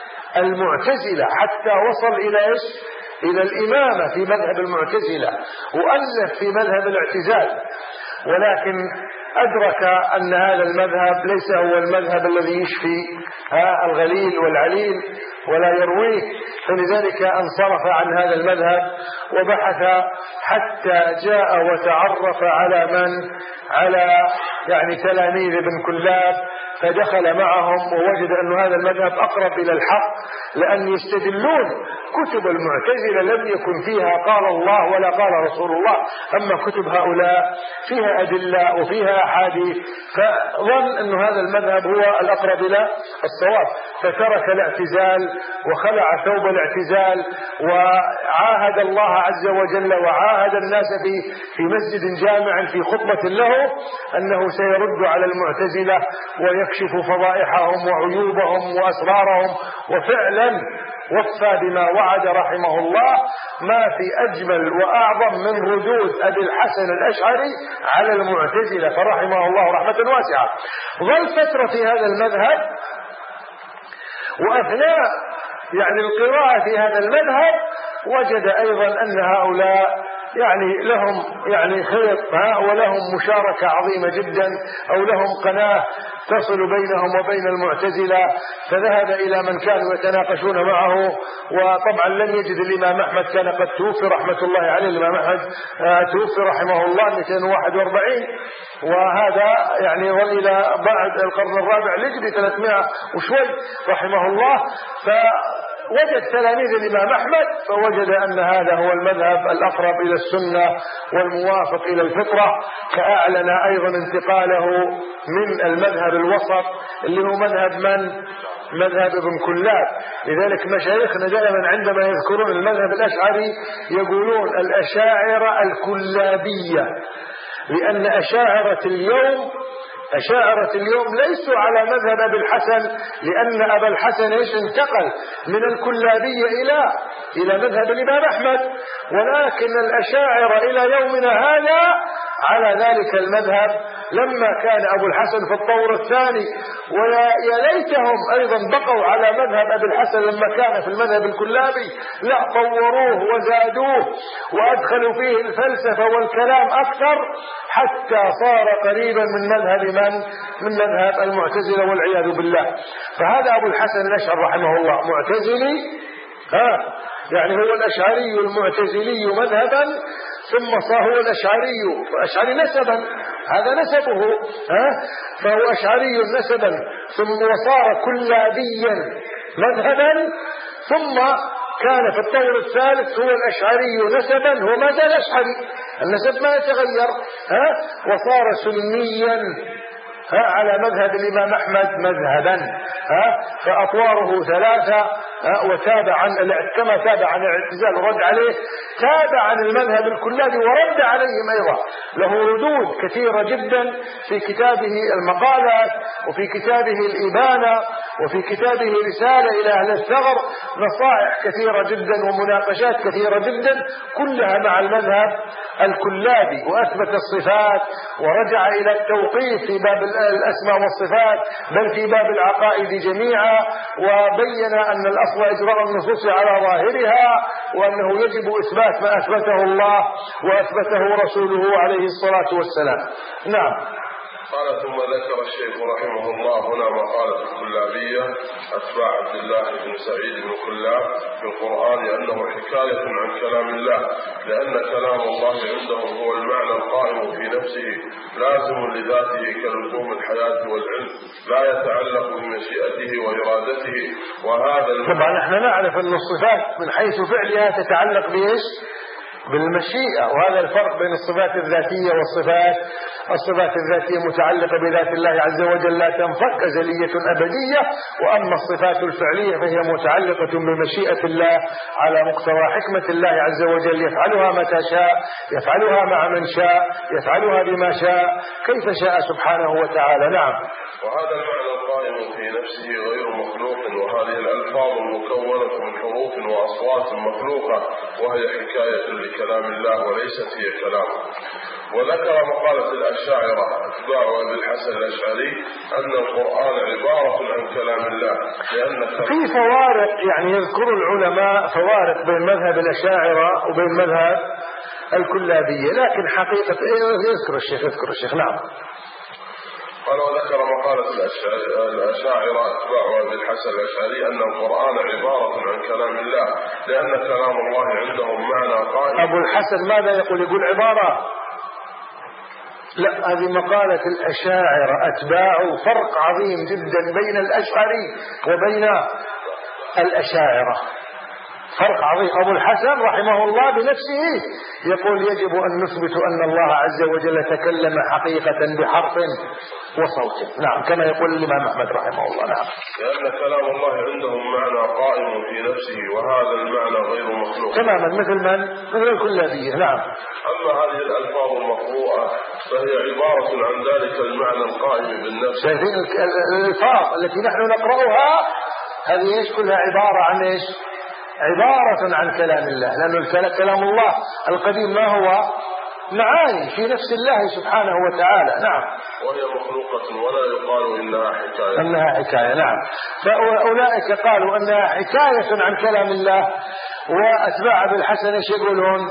S2: المعتزلة حتى وصل إلى إيش؟ إلى الإمامة في مذهب المعتزلة، وألف في مذهب الاعتزال، ولكن أدرك أن هذا المذهب ليس هو المذهب الذي يشفي ها الغليل والعليل ولا يرويه، فلذلك انصرف عن هذا المذهب وبحث حتى جاء وتعرف على من على يعني تلاميذ ابن كلاب، فدخل معهم ووجد أن هذا المذهب أقرب إلى الحق، لأن يستدلون كتب المعتزلة لم يكن فيها قال الله ولا قال رسول الله، أما كتب هؤلاء فيها أدلة وفيها أحاديث، فظن أن هذا المذهب هو الأقرب إلى الصواب، فترك الاعتزال وخلع ثوب الاعتزال وعاهد الله عز وجل وعاهد الناس في في مسجد جامع في خطبة له أنه سيرد على المعتزلة ويكشف فضائحهم وعيوبهم وأسرارهم، وفعلا وفى بما وعد رحمه الله. ما في أجمل وأعظم من ردود أبي الحسن الأشعري على المعتزلة فرحمه الله رحمة واسعة. ظل فترة في هذا المذهب، وأثناء يعني القراءة في هذا المذهب وجد أيضا أن هؤلاء يعني لهم يعني خيط ولهم مشاركة عظيمة جدا، أو لهم قناة تصل بينهم وبين المعتزلة، فذهب إلى من كانوا يتناقشون معه. وطبعا لم يجد الإمام أحمد، كان قد توفي رحمة الله عليه، الإمام أحمد توفي رحمه الله مئتين وواحد وأربعين، وهذا يعني ظل إلى بعد القرن الرابع الهجري ثلاثمائة وشوي رحمه الله. ف وجد تلاميذ الإمام أحمد فوجد أن هذا هو المذهب الأقرب إلى السنة والموافق إلى الفطرة، فأعلن أيضا انتقاله من المذهب الوسط اللي هو مذهب من؟ مذهب ابن كلاب. لذلك مشايخنا دائما عندما يذكرون المذهب الأشعري يقولون الأشاعرة الكلابية، لأن أشاعرة اليوم أشاعرة اليوم ليسوا على مذهب أبي الحسن، لأن أبا الحسن إيش انتقل من الكلابية إلى إلى مذهب الإمام أحمد، ولكن الأشاعرة إلى يومنا هذا على ذلك المذهب لما كان أبو الحسن في الطور الثاني، ويا ليتهم أيضا بقوا على مذهب أبي الحسن لما كان في المذهب الكلابي، لا طوروه وزادوه وأدخلوا فيه الفلسفة والكلام أكثر حتى صار قريبا من مذهب من؟ من مذهب المعتزلة والعياذ بالله. فهذا أبو الحسن الأشعري رحمه الله معتزلي، ها يعني هو الأشعري المعتزلي مذهبا، ثم صار هو الأشعري أشعري نسبا، هذا نسبه، ها فهو أشعري نسبا، ثم وصار كلابيا مذهبا، ثم كان في الطور الثالث هو الأشعري نسبا، هو ما زال أشعري، النسب ما يتغير، ها وصار سنيا ها على مذهب الإمام أحمد مذهبا، ها فأطواره ثلاثة، وتابع عن كما تابع عن الاعتزال ورد عليه، تابع عن المذهب الكلابي ورد عليهم أيضا، له ردود كثيرة جدا في كتابه المقالات، وفي كتابه الإبانة، وفي كتابه رسالة إلى أهل الثغر، نصائح كثيرة جدا ومناقشات كثيرة جدا كلها مع المذهب الكلابي وأثبت الصفات ورجع إلى التوقيف في باب الأسماء والصفات بل في باب العقائد جميعا، وبين أن الأصل إجراء النصوص على ظاهرها، وأنه يجب إثبات ما أثبته الله وأثبته رسوله عليه الصلاة والسلام. نعم.
S1: قال ثم ذكر الشيخ رحمه الله هنا مقالة الكلابية أتباع عبد الله بن سعيد بن كلاب في القرآن أنه حكاية عن كلام الله، لأن كلام الله عندهم هو المعنى القائم في نفسه لازم لذاته كلزوم الحياة والعلم، لا يتعلق بمشيئته وإرادته. وهذا
S2: طبعا نحن نعرف أن الصفات من حيث فعلها تتعلق بإيش؟ بالمشيئة، وهذا الفرق بين الصفات الذاتية والصفات. الصفات الذاتية متعلقة بذات الله عز وجل لا تنفك، أزلية أبدية، وأما الصفات الفعلية فهي متعلقة بمشيئة الله على مقتضى حكمة الله عز وجل، يفعلها متى شاء، يفعلها مع من شاء، يفعلها بما شاء كيف شاء سبحانه وتعالى. نعم.
S1: وهذا المعنى القائم في نفسه غير مخلوق، وهذه الألفاظ المكونة من حروف وأصوات مخلوقة، وهي حكاية لكلام الله وليست هي كلام. وذكر مقالة الأشاعرة أتباع أبي الحسن الأشعري أن القرآن عبارة عن كلام الله، لأن
S2: في فوارق، يعني يذكر العلماء فوارق بين مذهب الأشاعرة وبين مذهب الكلابية، لكن حقيقة يذكر الشيخ يذكر الشيخ نعم.
S1: قال وذكر مقالة الأشاعرة أتباع أبي الحسن الأشعري أن القرآن عبارة عن كلام الله، لأن كلام الله عندهم معنى قائم.
S2: أبو الحسن ماذا يقول؟ يقول عبارة؟ لا، هذه مقالة الأشاعرة أتباع، فرق عظيم جدا بين الأشعري وبين الأشاعرة، فرق عظيم. أبو الحسن رحمه الله بنفسه يقول يجب أن نثبت أن الله عز وجل تكلم حقيقة بحرف وصوت، نعم، كما يقول الإمام أحمد رحمه الله. نعم.
S1: لأن كلام الله عندهم معنى قائم في نفسه، وهذا المعنى غير مخلوق
S2: تماما، مثل من؟ مثل الكلابية. نعم.
S1: أما هذه الألفاظ المقروءة فهي عبارة عن ذلك المعنى القائم بالنفس.
S2: الألفاظ التي نحن نقرأها هذه ايش؟ كلها عبارة عن ايش؟ عبارة عن كلام الله، لأن كلام الله القديم ما هو؟ معاني في نفس الله سبحانه وتعالى. نعم.
S1: وهي مخلوقة ولا يقال إنها حكاية.
S2: أنها حكاية، نعم. فأولئك قالوا أنها حكاية عن كلام الله، وأتباع بالحسن ايش يقولون؟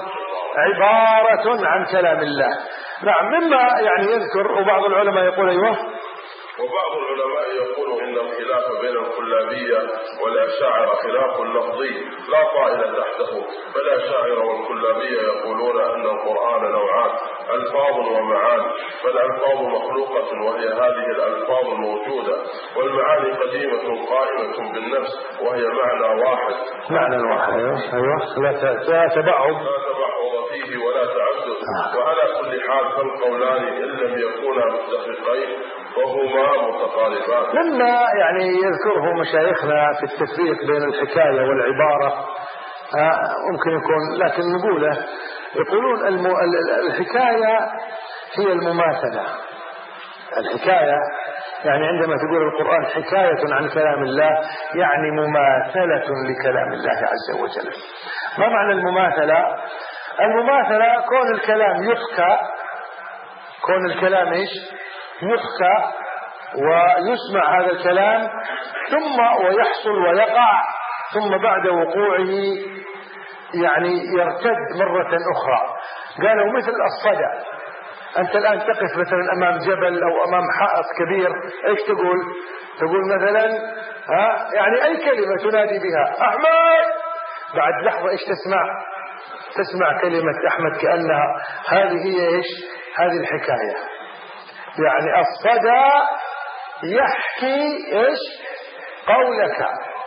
S2: عبارة عن كلام الله. نعم. مما يعني يذكر، وبعض العلماء يقول أيوه،
S1: وبعض العلماء يقول إن الخلاف بين الكلابية والأشاعرة خلاف لفظي لا طائل تحته، فالأشاعرة والكلابية يقولون أن القرآن نوعان، ألفاظ ومعاني، فالألفاظ مخلوقة وهي هذه الألفاظ الموجودة، والمعاني قديمة قائمة بالنفس وهي معنى واحد.
S2: معنى واحد. أيوه. لا تبعض
S1: فيه ولا تعدد. وعلى كل حال فالقولان إن لم يكونا متفقين فهما متقاربان.
S2: لما يعني يذكره مشايخنا في التفريق بين الحكاية والعبارة ممكن يكون، لكن نقوله يقولون الحكاية هي المماثلة. الحكاية يعني عندما تقول القرآن حكاية عن كلام الله يعني مماثلة لكلام الله عز وجل. ما معنى المماثلة؟ المماثلة كون الكلام يحكى، كون الكلام ايش؟ يحكى ويسمع هذا الكلام ثم ويحصل ويقع، ثم بعد وقوعه يعني يرتد مرة أخرى. قالوا مثل الصدى، أنت الآن تقف مثلا أمام جبل أو أمام حائط كبير، إيش تقول؟ تقول مثلا ها يعني أي كلمة تنادي بها أحمد، بعد لحظة إيش تسمع؟ تسمع كلمة أحمد كأنها هذه هي إيش؟ هذه الحكاية. يعني الصدى يحكي إيش؟ قولك،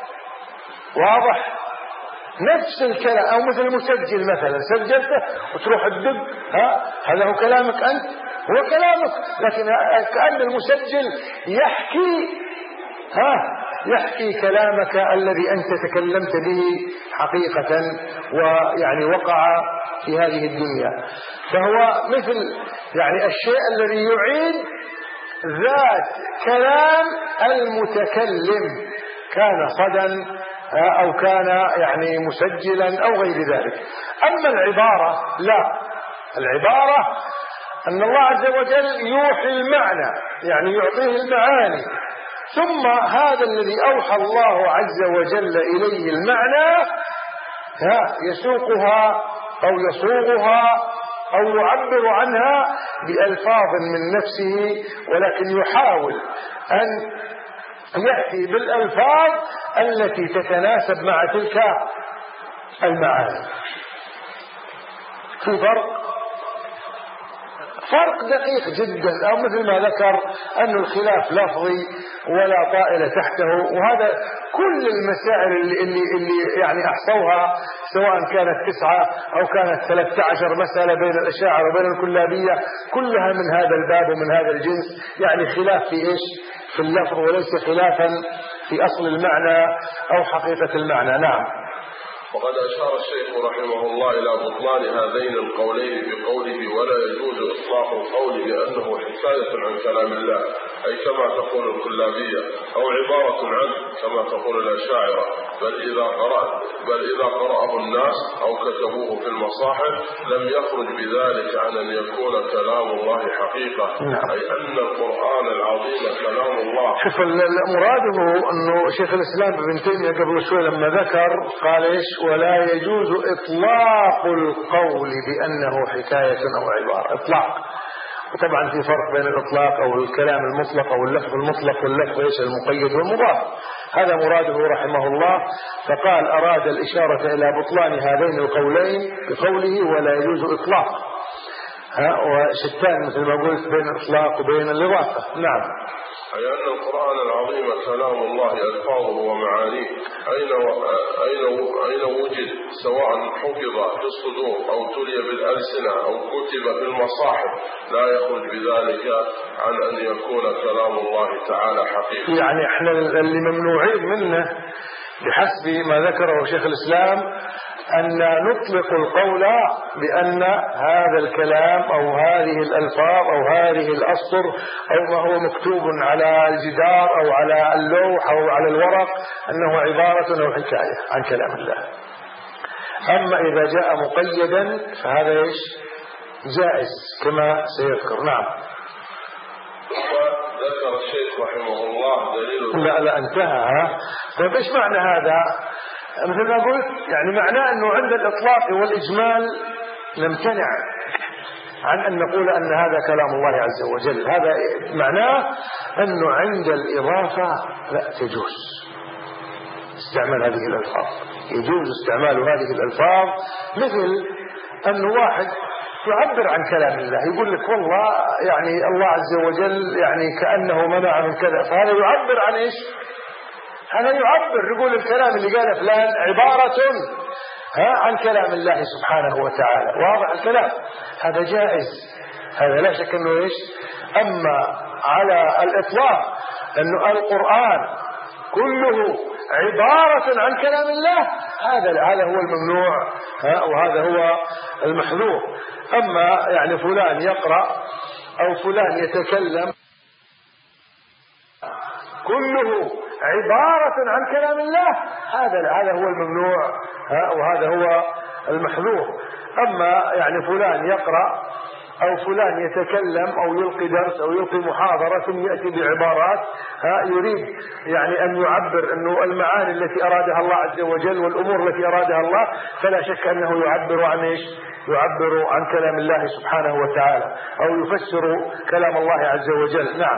S2: واضح؟ نفس الكلام. أو مثل المسجل مثلا، سجلته وتروح تدق، ها هذا هو كلامك أنت، هو كلامك، لكن كأن المسجل يحكي ها يحكي كلامك الذي أنت تكلمت به حقيقة ويعني وقع في هذه الدنيا. فهو مثل يعني الشيء الذي يعيد ذات كلام المتكلم، كان صدى أو كان يعني مسجلا أو غير ذلك. أما العبارة لا، العبارة أن الله عز وجل يوحي المعنى، يعني يعطيه المعاني، ثم هذا الذي أوحى الله عز وجل إليه المعنى يسوقها أو يصوغها أو يعبر عنها بألفاظ من نفسه، ولكن يحاول أن يأتي بالألفاظ التي تتناسب مع تلك المعاني. في فرق فرق دقيق جدا، أو مثل ما ذكر أن الخلاف لفظي ولا طائل تحته، وهذا كل المسائل اللي, اللي, اللي يعني أحصوها سواء كانت تسعة أو كانت ثلاثة عشر مسألة بين الأشاعرة وبين الكلابية، كلها من هذا الباب ومن هذا الجنس، يعني خلاف في إيش؟ في اللفظ، وليس خلافا في أصل المعنى أو حقيقة المعنى. نعم.
S1: وقد أشار الشيخ رحمه الله إلى بطلان هذين القولين بقوله ولا يجوز إطلاق القول بأنه حكاية عن كلام الله، أي كما تقول الكلابية، أو عبارة عنه كما تقول الأشاعرة، بل إذا قرأ بل إذا قرأه الناس أو كتبوه في المصاحف لم يخرج بذلك عن أن يكون كلام الله حقيقة، أي أن القرآن العظيم كلام الله.
S2: شوف مراده أنه شيخ الإسلام ابن تيمية قبل شوي لما ذكر قال إيش؟ ولا يجوز إطلاق القول بأنه حكاية أو عبارة. إطلاق، وطبعا في فرق بين الإطلاق أو الكلام المطلق أو اللفظ المطلق واللفظ إيش المقيد والمضاف. هذا مراده رحمه الله، فقال أراد الإشارة إلى بطلان هذين القولين بقوله ولا يجوز إطلاق، ها وشتان مثل ما قلت بين الإطلاق وبين الإضافة. نعم.
S1: أي أن القرآن العظيم كلام الله ألفاظه ومعانيه أين أين أين وجد، سواء حفظ في الصدور أو تلي بالألسنة أو كتب في المصاحف، لا يخرج بذلك عن أن يكون كلام الله تعالى حقيقة.
S2: يعني احنا اللي ممنوعين منه بحسب ما ذكره شيخ الإسلام أن نطلق القول بأن هذا الكلام أو هذه الألفاظ أو هذه الأسطر أو ما هو مكتوب على الجدار أو على اللوح أو على الورق أنه عبارة أو حكاية عن كلام الله. أما إذا جاء مقيدا فهذا إيش؟ جائز كما سيذكر. نعم.
S1: ذكر الشيخ رحمه الله دليل.
S2: لا لا انتهى. طيب إيش معنى هذا؟ مثل ما قلت يعني معناه أنه عند الإطلاق والإجمال نمتنع عن أن نقول أن هذا كلام الله عز وجل. هذا معناه أنه عند الإضافة لا تجوز استعمال هذه الألفاظ، يجوز استعمال هذه الألفاظ، مثل أن واحد يعبر عن كلام الله، يقول لك والله يعني الله عز وجل يعني كأنه منع من كذا، فهذا يعبر عن إيش؟ هذا يعبر، يقول الكلام اللي قاله فلان عبارة ها عن كلام الله سبحانه وتعالى. واضح الكلام؟ هذا جائز، هذا لا شك انه ايش. اما على الاطلاق انه القرآن كله عبارة عن كلام الله، هذا هذا هو الممنوع ها وهذا هو المحظور. اما يعني فلان يقرأ او فلان يتكلم كله عبارة عن كلام الله، هذا هذا هو الممنوع ها وهذا هو المحظور. أما يعني فلان يقرأ أو فلان يتكلم أو يلقي درس أو يلقي محاضرة ثم يأتي بعبارات ها يريد يعني أن يعبر أنه المعاني التي أرادها الله عز وجل والأمور التي أرادها الله، فلا شك أنه يعبر عن إيش؟ يعبر عن كلام الله سبحانه وتعالى أو يفسر كلام الله عز وجل. نعم.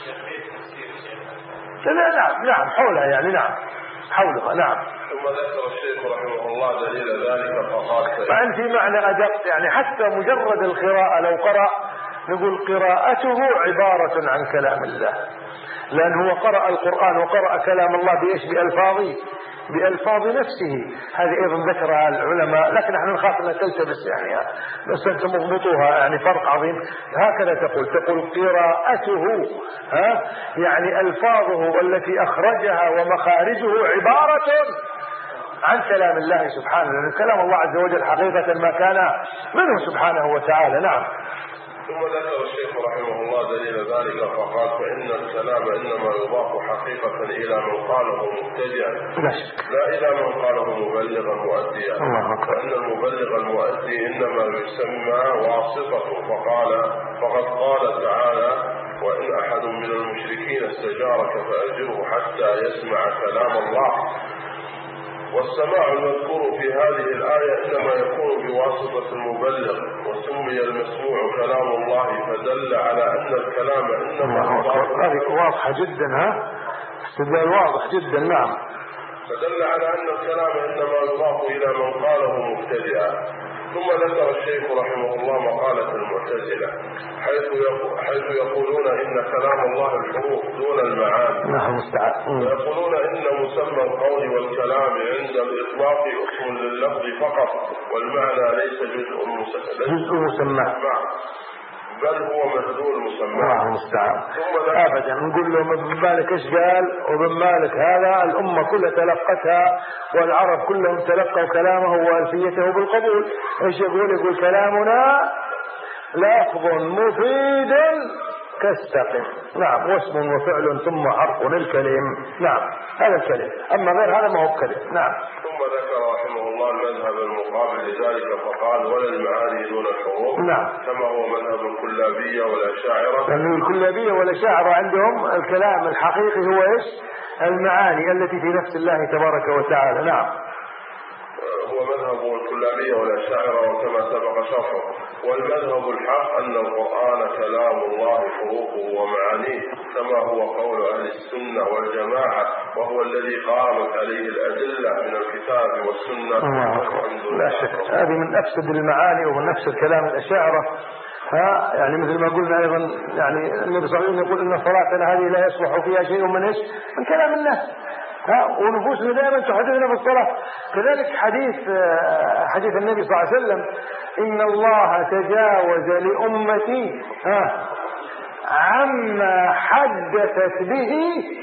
S2: لا نعم نعم حولها يعني نعم حولها. نعم.
S1: ثم ذكر الشيخ رحمه الله دليل ذلك فقال
S2: فأنت في معنى أدق، يعني حتى مجرد القراءة لو قرأ نقول قراءته عبارة عن كلام الله، لأن هو قرأ القرآن وقرأ كلام الله بإيش؟ بألفاظه بألفاظ نفسه. هذه أيضا ذكرها العلماء، لكن نحن نخاف أنها تلتبس يعني، بس أنتم مضبطوها يعني فرق عظيم. هكذا تقول تقول قراءته ها يعني ألفاظه التي أخرجها ومخارجه عبارة عن كلام الله سبحانه، لأن كلام الله عز وجل حقيقة ما كان منه سبحانه وتعالى. نعم.
S1: ثم ذكر الشيخ رحمه الله دليل ذلك فقال فإن الكلام إنما يضاف حقيقة إلى من قاله مبتدئا لا إلى من قاله مبلغا مؤديا، فإن المبلغ المؤدي إنما يسمى واسطة. فقال فقد قال تعالى وإن أحد من المشركين استجارك فأجره حتى يسمع كلام الله. والسماع المذكور في هذه الآية إنما يكون بواسطة المبلغ، وسمي المسموع كلام الله فدل على أن الكلام إنما
S2: هذه واضحة جدا، ها استدلال واضح جدا. نعم.
S1: فدل على أن الكلام إنما يضاف إلى من قاله مبتدئا. ثم ذكر الشيخ رحمه الله مقالة المعتزلة حيث حيث يقولون إن كلام الله الحروف دون المعاني.
S2: نعم مستعان.
S1: ويقولون إن مسمى القول والكلام عند الإطلاق اسم لللفظ فقط، والمعنى ليس جزء
S2: جزء مسمى،
S1: بل هو مدلول مسمى.
S2: الله المستعان. ابدا نقول له ابن مالك ايش قال، وابن مالك هذا الامه كلها تلقتها، والعرب كلهم تلقوا كلامه والفيته بالقبول. ايش يقول؟ يقول كلامنا لفظ مفيد كالسقم. نعم. واسم وفعل ثم حرف الكلم. نعم هذا الكلم، اما غير هذا ما هو كلم. نعم.
S1: ثم ذكر رحمه الله المذهب المقابل لذلك فقال ولا المعاني دون الحروف.
S2: نعم.
S1: كما هو مذهب الكلابية والأشاعرة.
S2: لأن الكلابية والأشاعرة عندهم الكلام الحقيقي هو ايش؟ المعاني التي في نفس الله تبارك وتعالى. نعم.
S1: هو مذهب الكلابية والأشاعرة وكما سبق شرحه. والمذهب الحق أن القرآن كلام الله حروفه ومعانيه كما هو قول أهل السنة والجماعة، وهو الذي قامت عليه الأدلة من الكتاب والسنة.
S2: لا شك هذه من أفسد المعاني ومن أفسد كلام الأشاعرة. ها يعني مثل ما قلنا أيضا، يعني النبي صلى الله عليه وسلم يقول إن صلاتنا هذه لا يصلح فيها شيء من إيش؟ من كلام الناس. ها ونفوسنا دائما تحدثنا في الصلاة. كذلك حديث حديث النبي صلى الله عليه وسلم إن الله تجاوز لأمتي ها عما حدثت به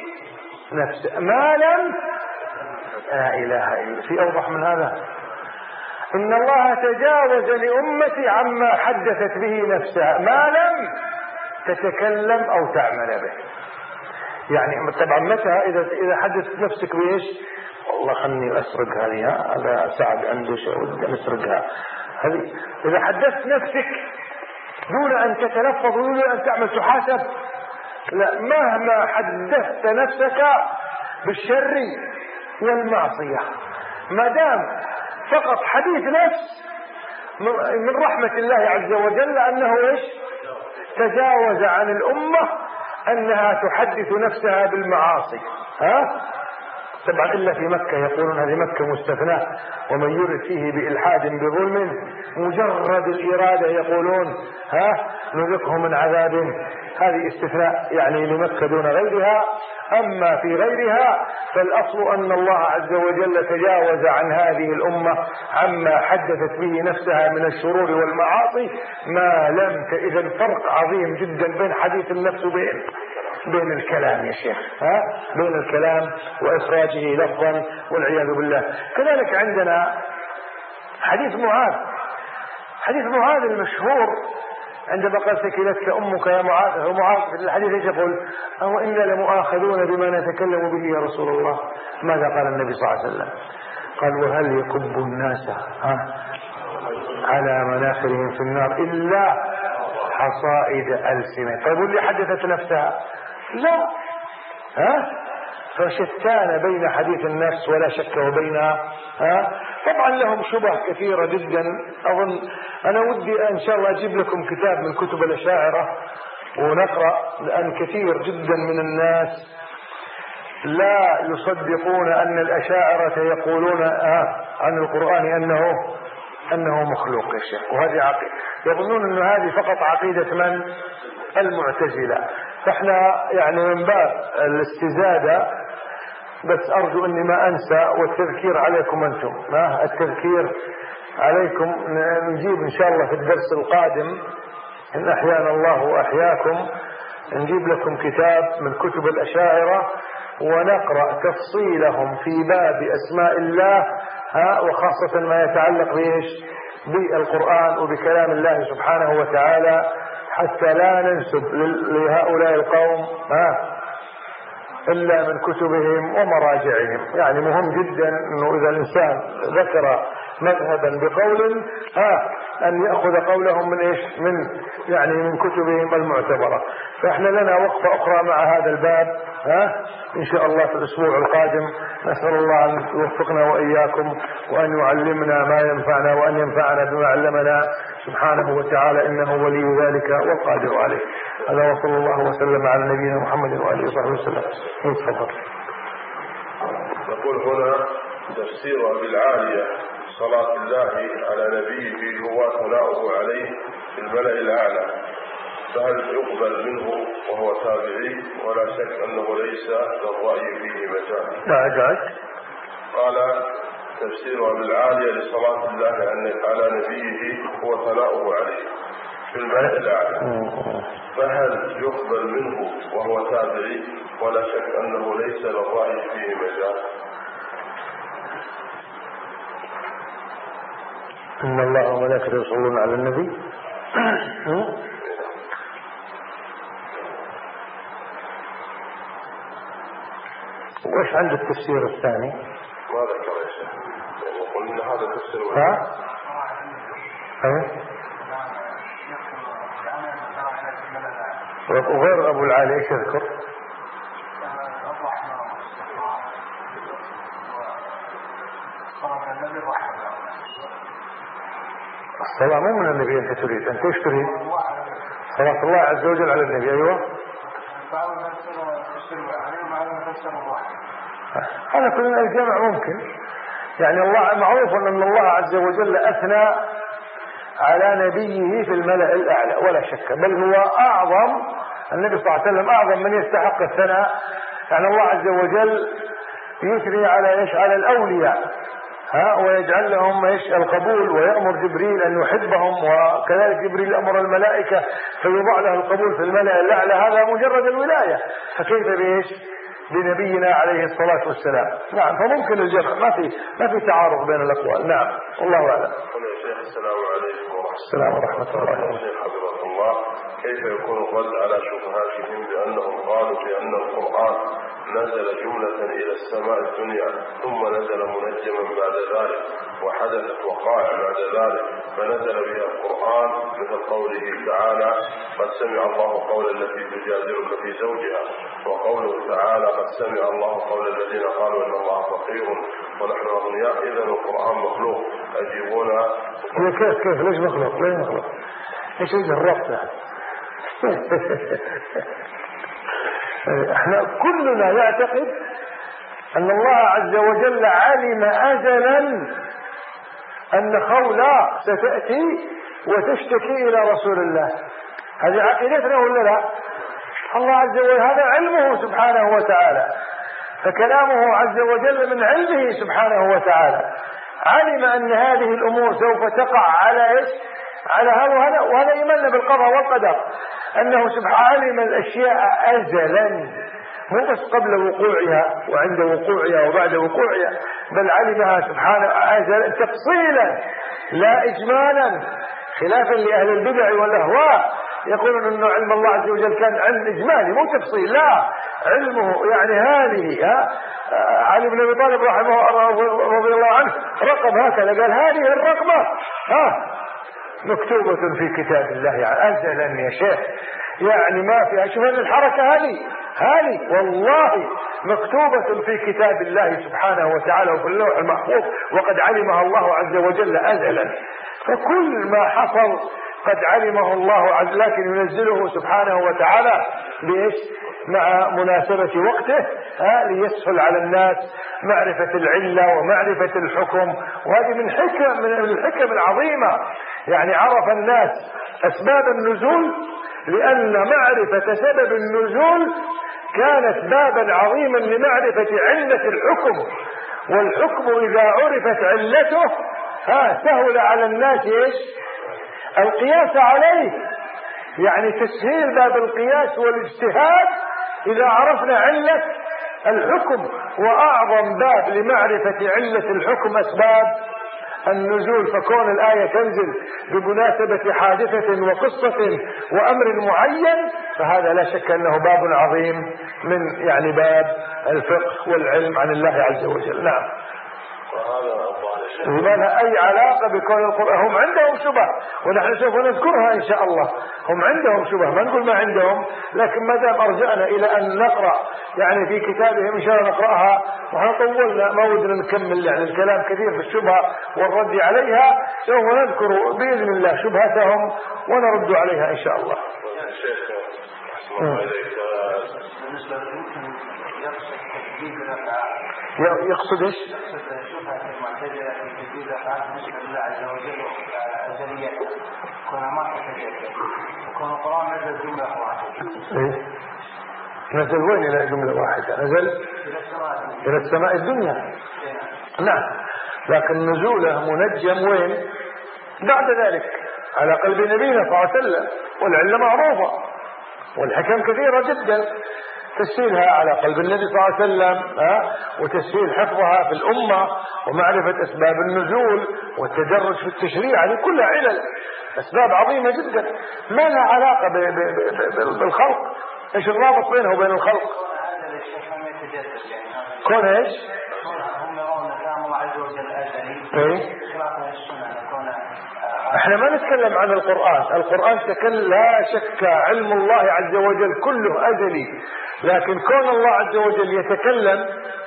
S2: نفسه ما لم لا إله إلا. في أوضح من هذا؟ إن الله تجاوز لأمتي عما حدثت به نفسها ما لم تتكلم أو تعمل به. يعني طبعا متى إذا إذا حدثت نفسك بإيش؟ والله خلني أسرق هذه، هذا سعد عنده شيء ودي أسرقها هذه. إذا حدثت نفسك دون أن تتلفظ ودون أن تعمل تحاسب، لا، مهما حدثت نفسك بالشر والمعصية ما دام فقط حديث نفس، من رحمة الله عز وجل أنه إيش؟ تجاوز عن الأمة أنها تحدث نفسها بالمعاصي. ها طبعا إلا في مكة، يقولون هذه مكة مستثناة، ومن يرد فيه بإلحاد بظلم مجرد الإرادة يقولون ها نذقه من عذاب. هذه استثناء يعني لمكة دون غيرها. أما في غيرها فالأصل أن الله عز وجل تجاوز عن هذه الأمة عما حدثت به نفسها من الشرور والمعاصي ما لم. إذا فرق عظيم جدا بين حديث النفس وبين بين الكلام يا شيخ، ها بين الكلام وإخراجه لفظا والعياذ بالله. كذلك عندنا حديث معاذ، حديث معاذ المشهور عندما قال ثكلتك أمك يا معاذ. ومعاذ في الحديث ايش يقول؟ أو إنا لمؤاخذون بما نتكلم به يا رسول الله. ماذا قال النبي صلى الله عليه وسلم؟ قال وهل يكب الناس ها على مناخرهم في النار إلا حصائد ألسنة. طيب واللي حدثت نفسها؟ لا. ها فشتان بين حديث النفس ولا شك وبينها. ها طبعا لهم شبه كثيرة جدا. أظن أنا ودي أن شاء الله أجيب لكم كتاب من كتب الأشاعرة ونقرأ، لأن كثير جدا من الناس لا يصدقون أن الأشاعرة يقولون آه عن القرآن أنه أنه مخلوق يا شيخ. وهذه عقيدة، يظنون أن هذه فقط عقيدة من؟ المعتزلة. فإحنا يعني من باب الاستزادة بس أرجو أني ما أنسى، والتذكير عليكم أنتم، ما التذكير عليكم. نجيب إن شاء الله في الدرس القادم إن أحيانا الله وأحياكم نجيب لكم كتاب من كتب الأشاعرة ونقرأ تفصيلهم في باب أسماء الله، ها وخاصة ما يتعلق بإيش؟ بالقرآن وبكلام الله سبحانه وتعالى، حتى لا ننسب لهؤلاء القوم ها إلا من كتبهم ومراجعهم. يعني مهم جدا أنه إذا الإنسان ذكر مذهبا بقول ها أن يأخذ قولهم من إيش من يعني من كتبهم المعتبرة. فإحنا لنا وقفة أخرى مع هذا الباب ها إن شاء الله في الأسبوع القادم. نسأل الله أن يوفقنا وإياكم وأن يعلمنا ما ينفعنا وأن ينفعنا بما علمنا سبحانه وتعالى، إنه ولي ذلك والقادر عليه. هذا وصلى الله وسلم على نبينا محمد وآله وصحبه وسلم. تفضل.
S1: نقول هنا تفسير أبي العالية صلاة الله على نبيه هو ثناؤه عليه في الملأ الأعلى، فهل يقبل منه وهو تابعي؟ ولا شك أنه ليس للرأي فيه مجال.
S2: لا
S1: قال تفسير أبي العالية لصلاة الله على نبيه هو ثناؤه عليه في الملأ الأعلى، فهل يقبل منه وهو تابعي؟ ولا شك أنه ليس للرأي فيه مجال.
S2: إن الله وملائكته يصلون على النبي. وإيش عند التفسير الثاني؟
S1: ما ذكر يا شيخ، يعني قلنا هذا تفسير
S2: ها؟ ايه؟ وغير أبو العالي ايش يذكر؟ الصلاة مو من النبي. انت تريد انت ايش تريد؟ صلاة الله عز وجل على النبي. ايوه هذا كلنا الجامع ممكن. يعني الله معروف ان الله عز وجل اثنى على نبيه في الملأ الاعلى ولا شك، بل هو اعظم. النبي صلى الله عليه وسلم اعظم من يستحق الثناء. يعني الله عز وجل يثني على ايش؟ على الاولياء ها ويجعل لهم ايش؟ القبول، ويأمر جبريل ان يحبهم، وكذلك جبريل امر الملائكة فيوضع له القبول في الملأ الاعلى. هذا مجرد الولاية، فكيف بايش؟ بنبينا عليه الصلاة والسلام. نعم، فممكن الجمع، ما في ما في تعارض بين الاقوال. نعم، والله اعلم.
S1: السلام عليكم ورحمة
S2: السلام ورحمة الله وبركاته.
S1: حفظكم الله. كيف يكون الرد على شبهاتهم بأنهم قالوا بأن القرآن نزل جملة إلى السماء الدنيا ثم نزل منجما بعد ذلك، وحدثت وقائع بعد ذلك فنزل بها القرآن، مثل قوله تعالى قد سمع الله قول التي تجادلك في زوجها، وقوله تعالى قد سمع الله قول الذين قالوا إن الله فقير ونحن أغنياء. إذا القرآن مخلوق. أجيبونا.
S2: كيف كيف ليش مخلوق؟ ليش مخلوق؟ ايش الربط؟ احنا كلنا يعتقد ان الله عز وجل علم ازلا ان خولة ستأتي وتشتكي الى رسول الله. هذه عقيدتنا ولا لا؟ الله عز وجل هذا علمه سبحانه وتعالى، فكلامه عز وجل من علمه سبحانه وتعالى. علم ان هذه الامور سوف تقع على ايش؟ على هذا وهذا، وهذا إيماننا بالقضاء والقدر، أنه سبحانه علم الأشياء أزلا، مو بس قبل وقوعها وعند وقوعها وبعد وقوعها، بل علمها سبحانه أزلا تفصيلا لا إجمالا، خلافا لأهل البدع والأهواء يقولون أن علم الله عز وجل كان علم إجمالي مو تفصيل. لا، علمه يعني هذه ها علي بن أبي طالب رحمه رضي الله عنه رقم هكذا، قال هذه الرقمة ها مكتوبة في كتاب الله أزلا يا شيخ، يعني ما فيها. شوف الحركة هذه هذه والله مكتوبة في كتاب الله سبحانه وتعالى وفي اللوح المحفوظ، وقد علمها الله عز وجل أزلا. فكل ما حصل قد علمه الله عز وجل، لكن ينزله سبحانه وتعالى ليش؟ مع مناسبة وقته ها ليسهل على الناس معرفة العلة ومعرفة الحكم. وهذه من حكم من الحكم العظيمة. يعني عرف الناس أسباب النزول لأن معرفة سبب النزول كانت بابا عظيما لمعرفة علة الحكم، والحكم إذا عرفت علته ها سهل على الناس ايش؟ القياس عليه. يعني تسهيل باب القياس والاجتهاد إذا عرفنا علة الحكم. وأعظم باب لمعرفة علة الحكم أسباب النزول فكون الآية تنزل بمناسبة حادثة وقصة وأمر معين، فهذا لا شك أنه باب عظيم من يعني باب الفقه والعلم عن الله عز وجل. نعم. وما لها أي علاقة بكون القرآن. هم عندهم شبه ونحن سوف نذكرها إن شاء الله. هم عندهم شبه، ما نقول ما عندهم، لكن ما دام أرجعنا إلى أن نقرأ يعني في كتابهم إن شاء الله نقرأها، وحنا طولنا ما ودنا نكمل يعني الكلام كثير في الشبهة والرد عليها، سوف نذكر بإذن الله شبهتهم ونرد عليها إن شاء الله. يقصد ايش؟
S3: يقصد شبهة المعتزلة في تجديد الأفعال بالنسبة لله عز وجل وأزليته، كون ما تتجدد، وكون القرآن نزل جملة واحدة.
S2: إيه؟ نزل وين إلى جملة واحدة؟ نزل
S3: إلى السماء
S2: إلى السماء الدنيا. نعم، لكن نزوله منجم وين؟ بعد ذلك على قلب نبينا صلى الله عليه وسلم، والعلة معروفة والحكم كثيرة جدا، تسهيلها على قلب النبي صلى الله عليه وسلم ها، وتسهيل حفظها في الأمة، ومعرفة أسباب النزول والتدرج في التشريع، هذه كلها علل أسباب عظيمة جدا ما لها علاقة ب ب ب بالخلق. إيش الرابط بينه وبين الخلق؟ كون إيش؟
S3: هم يرون كلام الله عز وجل أزلي خلافا السنة.
S2: احنا ما نتكلم عن القرآن. القرآن تكلم لا شك علم الله عز وجل كله أزلي، لكن كون الله عز وجل يتكلم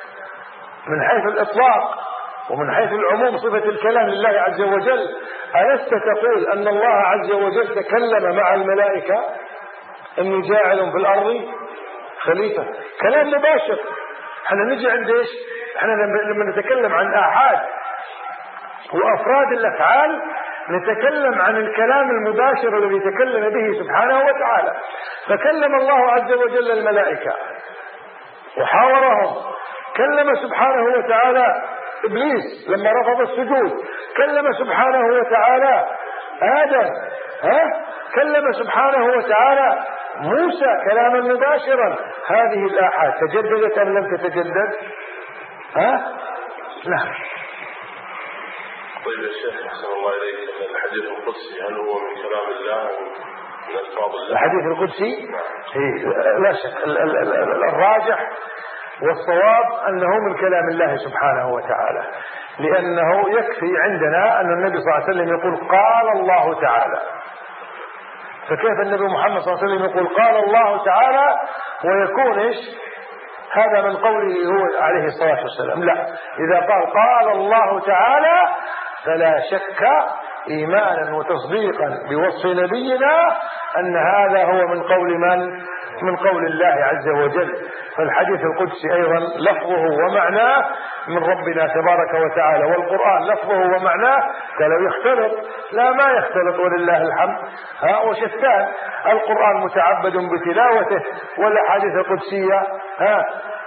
S2: من حيث الإطلاق ومن حيث العموم صفة الكلام لله عز وجل، ألست تقول أن الله عز وجل تكلم مع الملائكة إني جاعل في الأرض خليفة؟ كلام مباشر. احنا نجي عند ايش؟ احنا لما نتكلم عن آحاد وأفراد الأفعال نتكلم عن الكلام المباشر الذي تكلم به سبحانه وتعالى. فكلم الله عز وجل الملائكة وحاورهم، كلم سبحانه وتعالى إبليس لما رفض السجود، كلم سبحانه وتعالى آدم، ها؟ كلم سبحانه وتعالى موسى كلاما مباشرا. هذه الآحاد تجددت أم لم تتجدد؟ ها؟ نعم.
S1: طيب يا شيخ أحسن الله إليك، الحديث القدسي هل هو من كلام الله أو من ألفاظ الله؟
S2: الحديث القدسي إيه لا شك الراجح والصواب أنه من كلام الله سبحانه وتعالى، لأنه يكفي عندنا أن النبي صلى الله عليه وسلم يقول قال الله تعالى، فكيف النبي محمد صلى الله عليه وسلم يقول قال الله تعالى ويكون إيش هذا من قوله هو عليه الصلاة والسلام؟ لا، إذا قال قال الله تعالى فلا شك إيمانا وتصديقا بوصف نبينا أن هذا هو من قول من؟ من قول الله عز وجل. فالحديث القدسي أيضا لفظه ومعناه من ربنا تبارك وتعالى، والقرآن لفظه ومعناه قالوا يختلط، لا ما يختلط ولله الحمد. ها وشتان، القرآن متعبد بتلاوته والأحاديث القدسية ها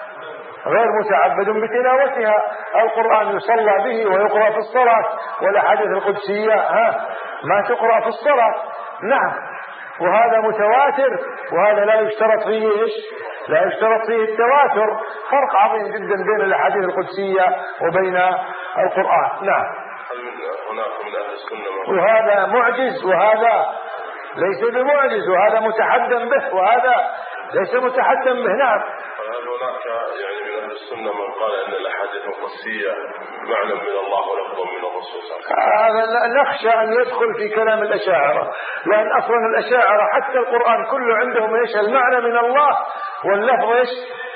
S2: غير متعبد بتلاوتها. القرآن يصلى به ويقرأ في الصلاة، والأحاديث القدسية ها ما تقرأ في الصلاة. نعم، وهذا متواتر، وهذا لا يشترط فيه إيش؟ لا يشترط فيه التواتر. فرق عظيم جدا بين الأحاديث القدسية وبين القرآن. نعم.
S1: هناك من أهل السنة
S2: وهذا معجز وهذا ليس بمعجز، وهذا متحدى به وهذا ليس متحدى به. نعم.
S1: هل هناك يعني من أهل السنة من قال أن الأحاديث القدسية معنى من الله ولفظ من الرسول صلى الله عليه وسلم؟
S2: هذا نخشى أن يدخل في كلام الأشاعرة، لأن أصلا الأشاعرة حتى القرآن كله عندهم إيش؟ المعنى من الله، واللفظ إيش؟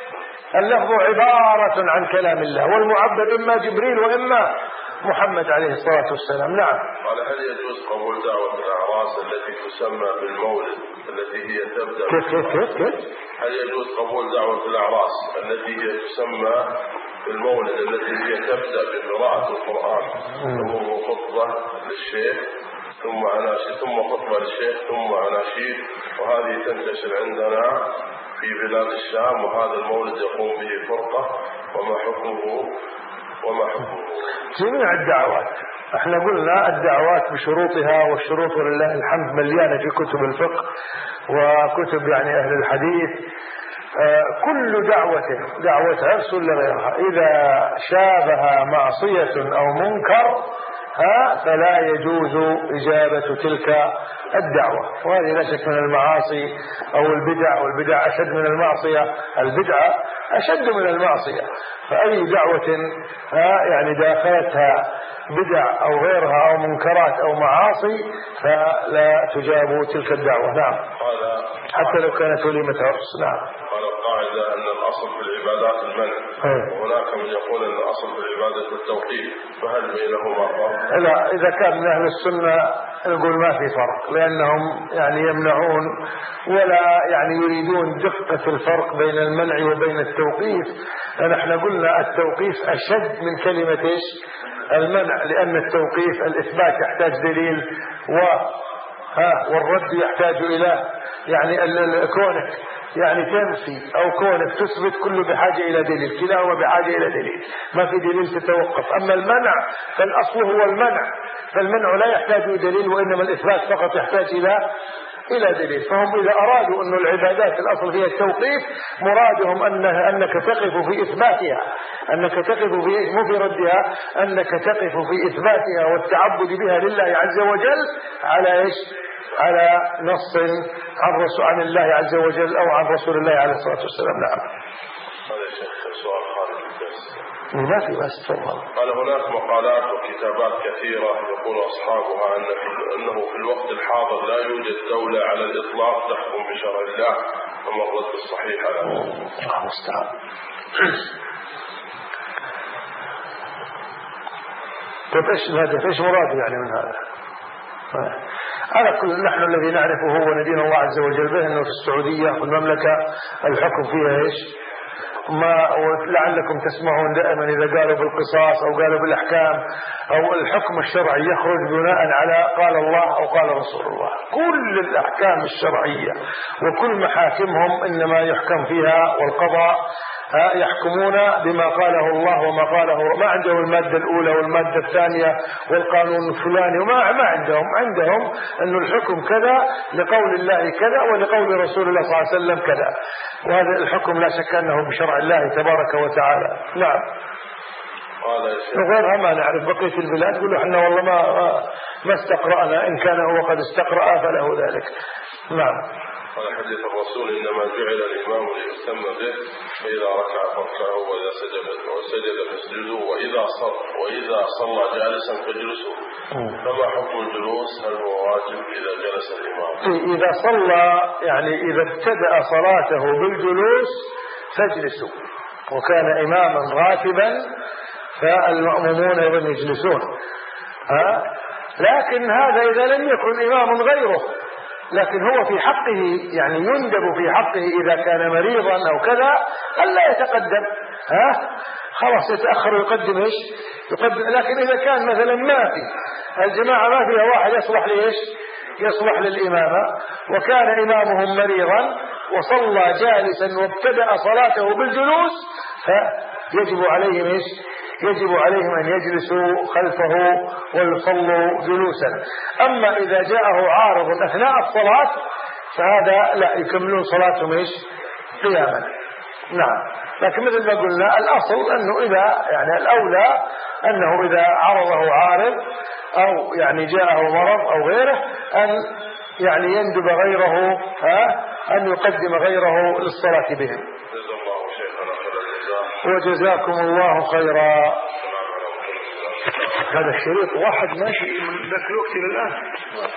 S2: اللفظ عبارة عن كلام الله، والمعبد إما جبريل وإما محمد عليه الصلاة والسلام. نعم.
S1: قال هل يجوز قبول دعوة الأعراس التي تسمى بالمولد التي هي تبدأ
S2: كيف كيف كيف كيف
S1: هل يجوز قبول دعوة الأعراس التي هي تسمى بالمولد التي هي تبدأ بقراءة القرآن ثم خطبة للشيخ ثم أناشيد ثم خطبة للشيخ ثم أناشيد، وهذه تنتشر عندنا في بلاد الشام، وهذا المولد يقوم به فرقة، وما حكمه وما حكمه؟
S2: جميع الدعوات احنا قلنا الدعوات بشروطها، والشروط ولله الحمد مليانة في كتب الفقه وكتب يعني أهل الحديث. آه كل دعوة دعوة عرس ولا غيرها إذا شابها معصية أو منكر ها فلا يجوز إجابة تلك الدعوة. وهذه لا شك من المعاصي أو البدع، والبدع أشد من المعصية، البدعة أشد من المعصية. فأي دعوة ها يعني داخلتها بدع أو غيرها أو منكرات أو معاصي فلا تجاب تلك الدعوة. نعم، حتى لو كانت وليمة عرس. نعم.
S1: قال القاعدة أن الأصل في العبادات المنع، وهناك من يقول أن الأصل في العبادة التوقيف، فهل بينهما فرق؟
S2: لا، إذا كان من أهل السنة نقول ما في فرق، لأنهم يعني يمنعون ولا يعني يريدون دقة الفرق بين المنع وبين التوقيف. نحن قلنا التوقيف أشد من كلمة إيش؟ المنع، لأن التوقيف الإثبات يحتاج دليل و ها والرد يحتاج إلى يعني كونك يعني تنفي أو كونك تثبت كله بحاجة إلى دليل، كلاهما بحاجة إلى دليل، ما في دليل تتوقف. أما المنع فالأصل هو المنع، فالمنع لا يحتاج إلى دليل، وإنما الإثبات فقط يحتاج إلى إلى دليل. فهم إذا أرادوا أن العبادات الأصل فيها التوقيف، مرادهم أن أنك تقف في إثباتها، أنك تقف في مو في ردها، أنك تقف في إثباتها والتعبد بها لله عز وجل على إيش؟ على نص عن رسول عن الله عز وجل أو عن رسول الله عليه الصلاة والسلام. نعم.
S1: هذا شيخ سؤال خارج الدرس.
S2: ما في بس تفضل.
S1: قال هناك مقالات وكتابات كثيرة يقول أصحابها أن أنه في الوقت الحاضر لا يوجد دولة على الإطلاق تحكم بشرع الله، وما الرد الصحيح على هذا؟
S2: الله المستعان. طيب ايش هذا؟ ايش مراد يعني من هذا؟ على كل نحن الذي نعرفه هو ندين الله عز وجل به أنه في السعودية والمملكة الحكم فيها إيش؟ ما ولعلكم تسمعون دائما إذا قالوا بالقصاص أو قالوا بالأحكام أو الحكم الشرعي يخرج بناء على قال الله أو قال رسول الله. كل الأحكام الشرعية وكل محاكمهم إنما يحكم فيها والقضاء يحكمون بما قاله الله وما قاله، ما عندهم المادة الأولى والمادة الثانية والقانون الفلاني، وما ما عندهم عندهم أن الحكم كذا لقول الله كذا ولقول رسول الله صلى الله عليه وسلم كذا، وهذا الحكم لا شك أنه بشرع الله تبارك وتعالى. نعم. وغيرها ما نعرف بقية البلاد يقولوا احنا والله ما ما استقرأنا، إن كان هو قد استقرأ فله ذلك. نعم.
S1: قال حديث الرسول إنما جعل الإمام ليهتم به، فإذا ركع فاركعوا وإذا سجد وسجد فاسجدوا وإذا صلى وإذا صلى جالسا فاجلسوا. فما حكم الجلوس؟ هل هو واجب إذا جلس الإمام؟
S2: إذا صلى يعني إذا ابتدأ صلاته بالجلوس فاجلسوا، وكان إماما راتبا فالمأمومون أيضا يجلسون. ها؟ لكن هذا إذا لم يكن إمام غيره، لكن هو في حقه يعني يندب في حقه إذا كان مريضا أو كذا ألا يتقدم، ها خلاص يتأخر ويقدم إيش يقدم. لكن إذا كان مثلا ما في الجماعة ما فيها واحد يصلح لإيش يصلح للإمامة وكان إمامهم مريضا وصلى جالسا وابتدأ صلاته بالجلوس فيجب عليهم إيش يجب عليهم أن يجلسوا خلفه ويصلوا جلوسا. أما إذا جاءه عارض أثناء الصلاة فهذا لا يكملون صلاتهم إيش قياما. نعم. لكن مثل ما قلنا الأصل أنه إذا يعني الأولى أنه إذا عرضه عارض أو يعني جاءه مرض أو غيره أن يعني يندب غيره ها أن يقدم غيره للصلاة بهم. وجزاكم الله خيرا. هذا الشريط واحد ماشي من ذاك الوقت إلى الآن.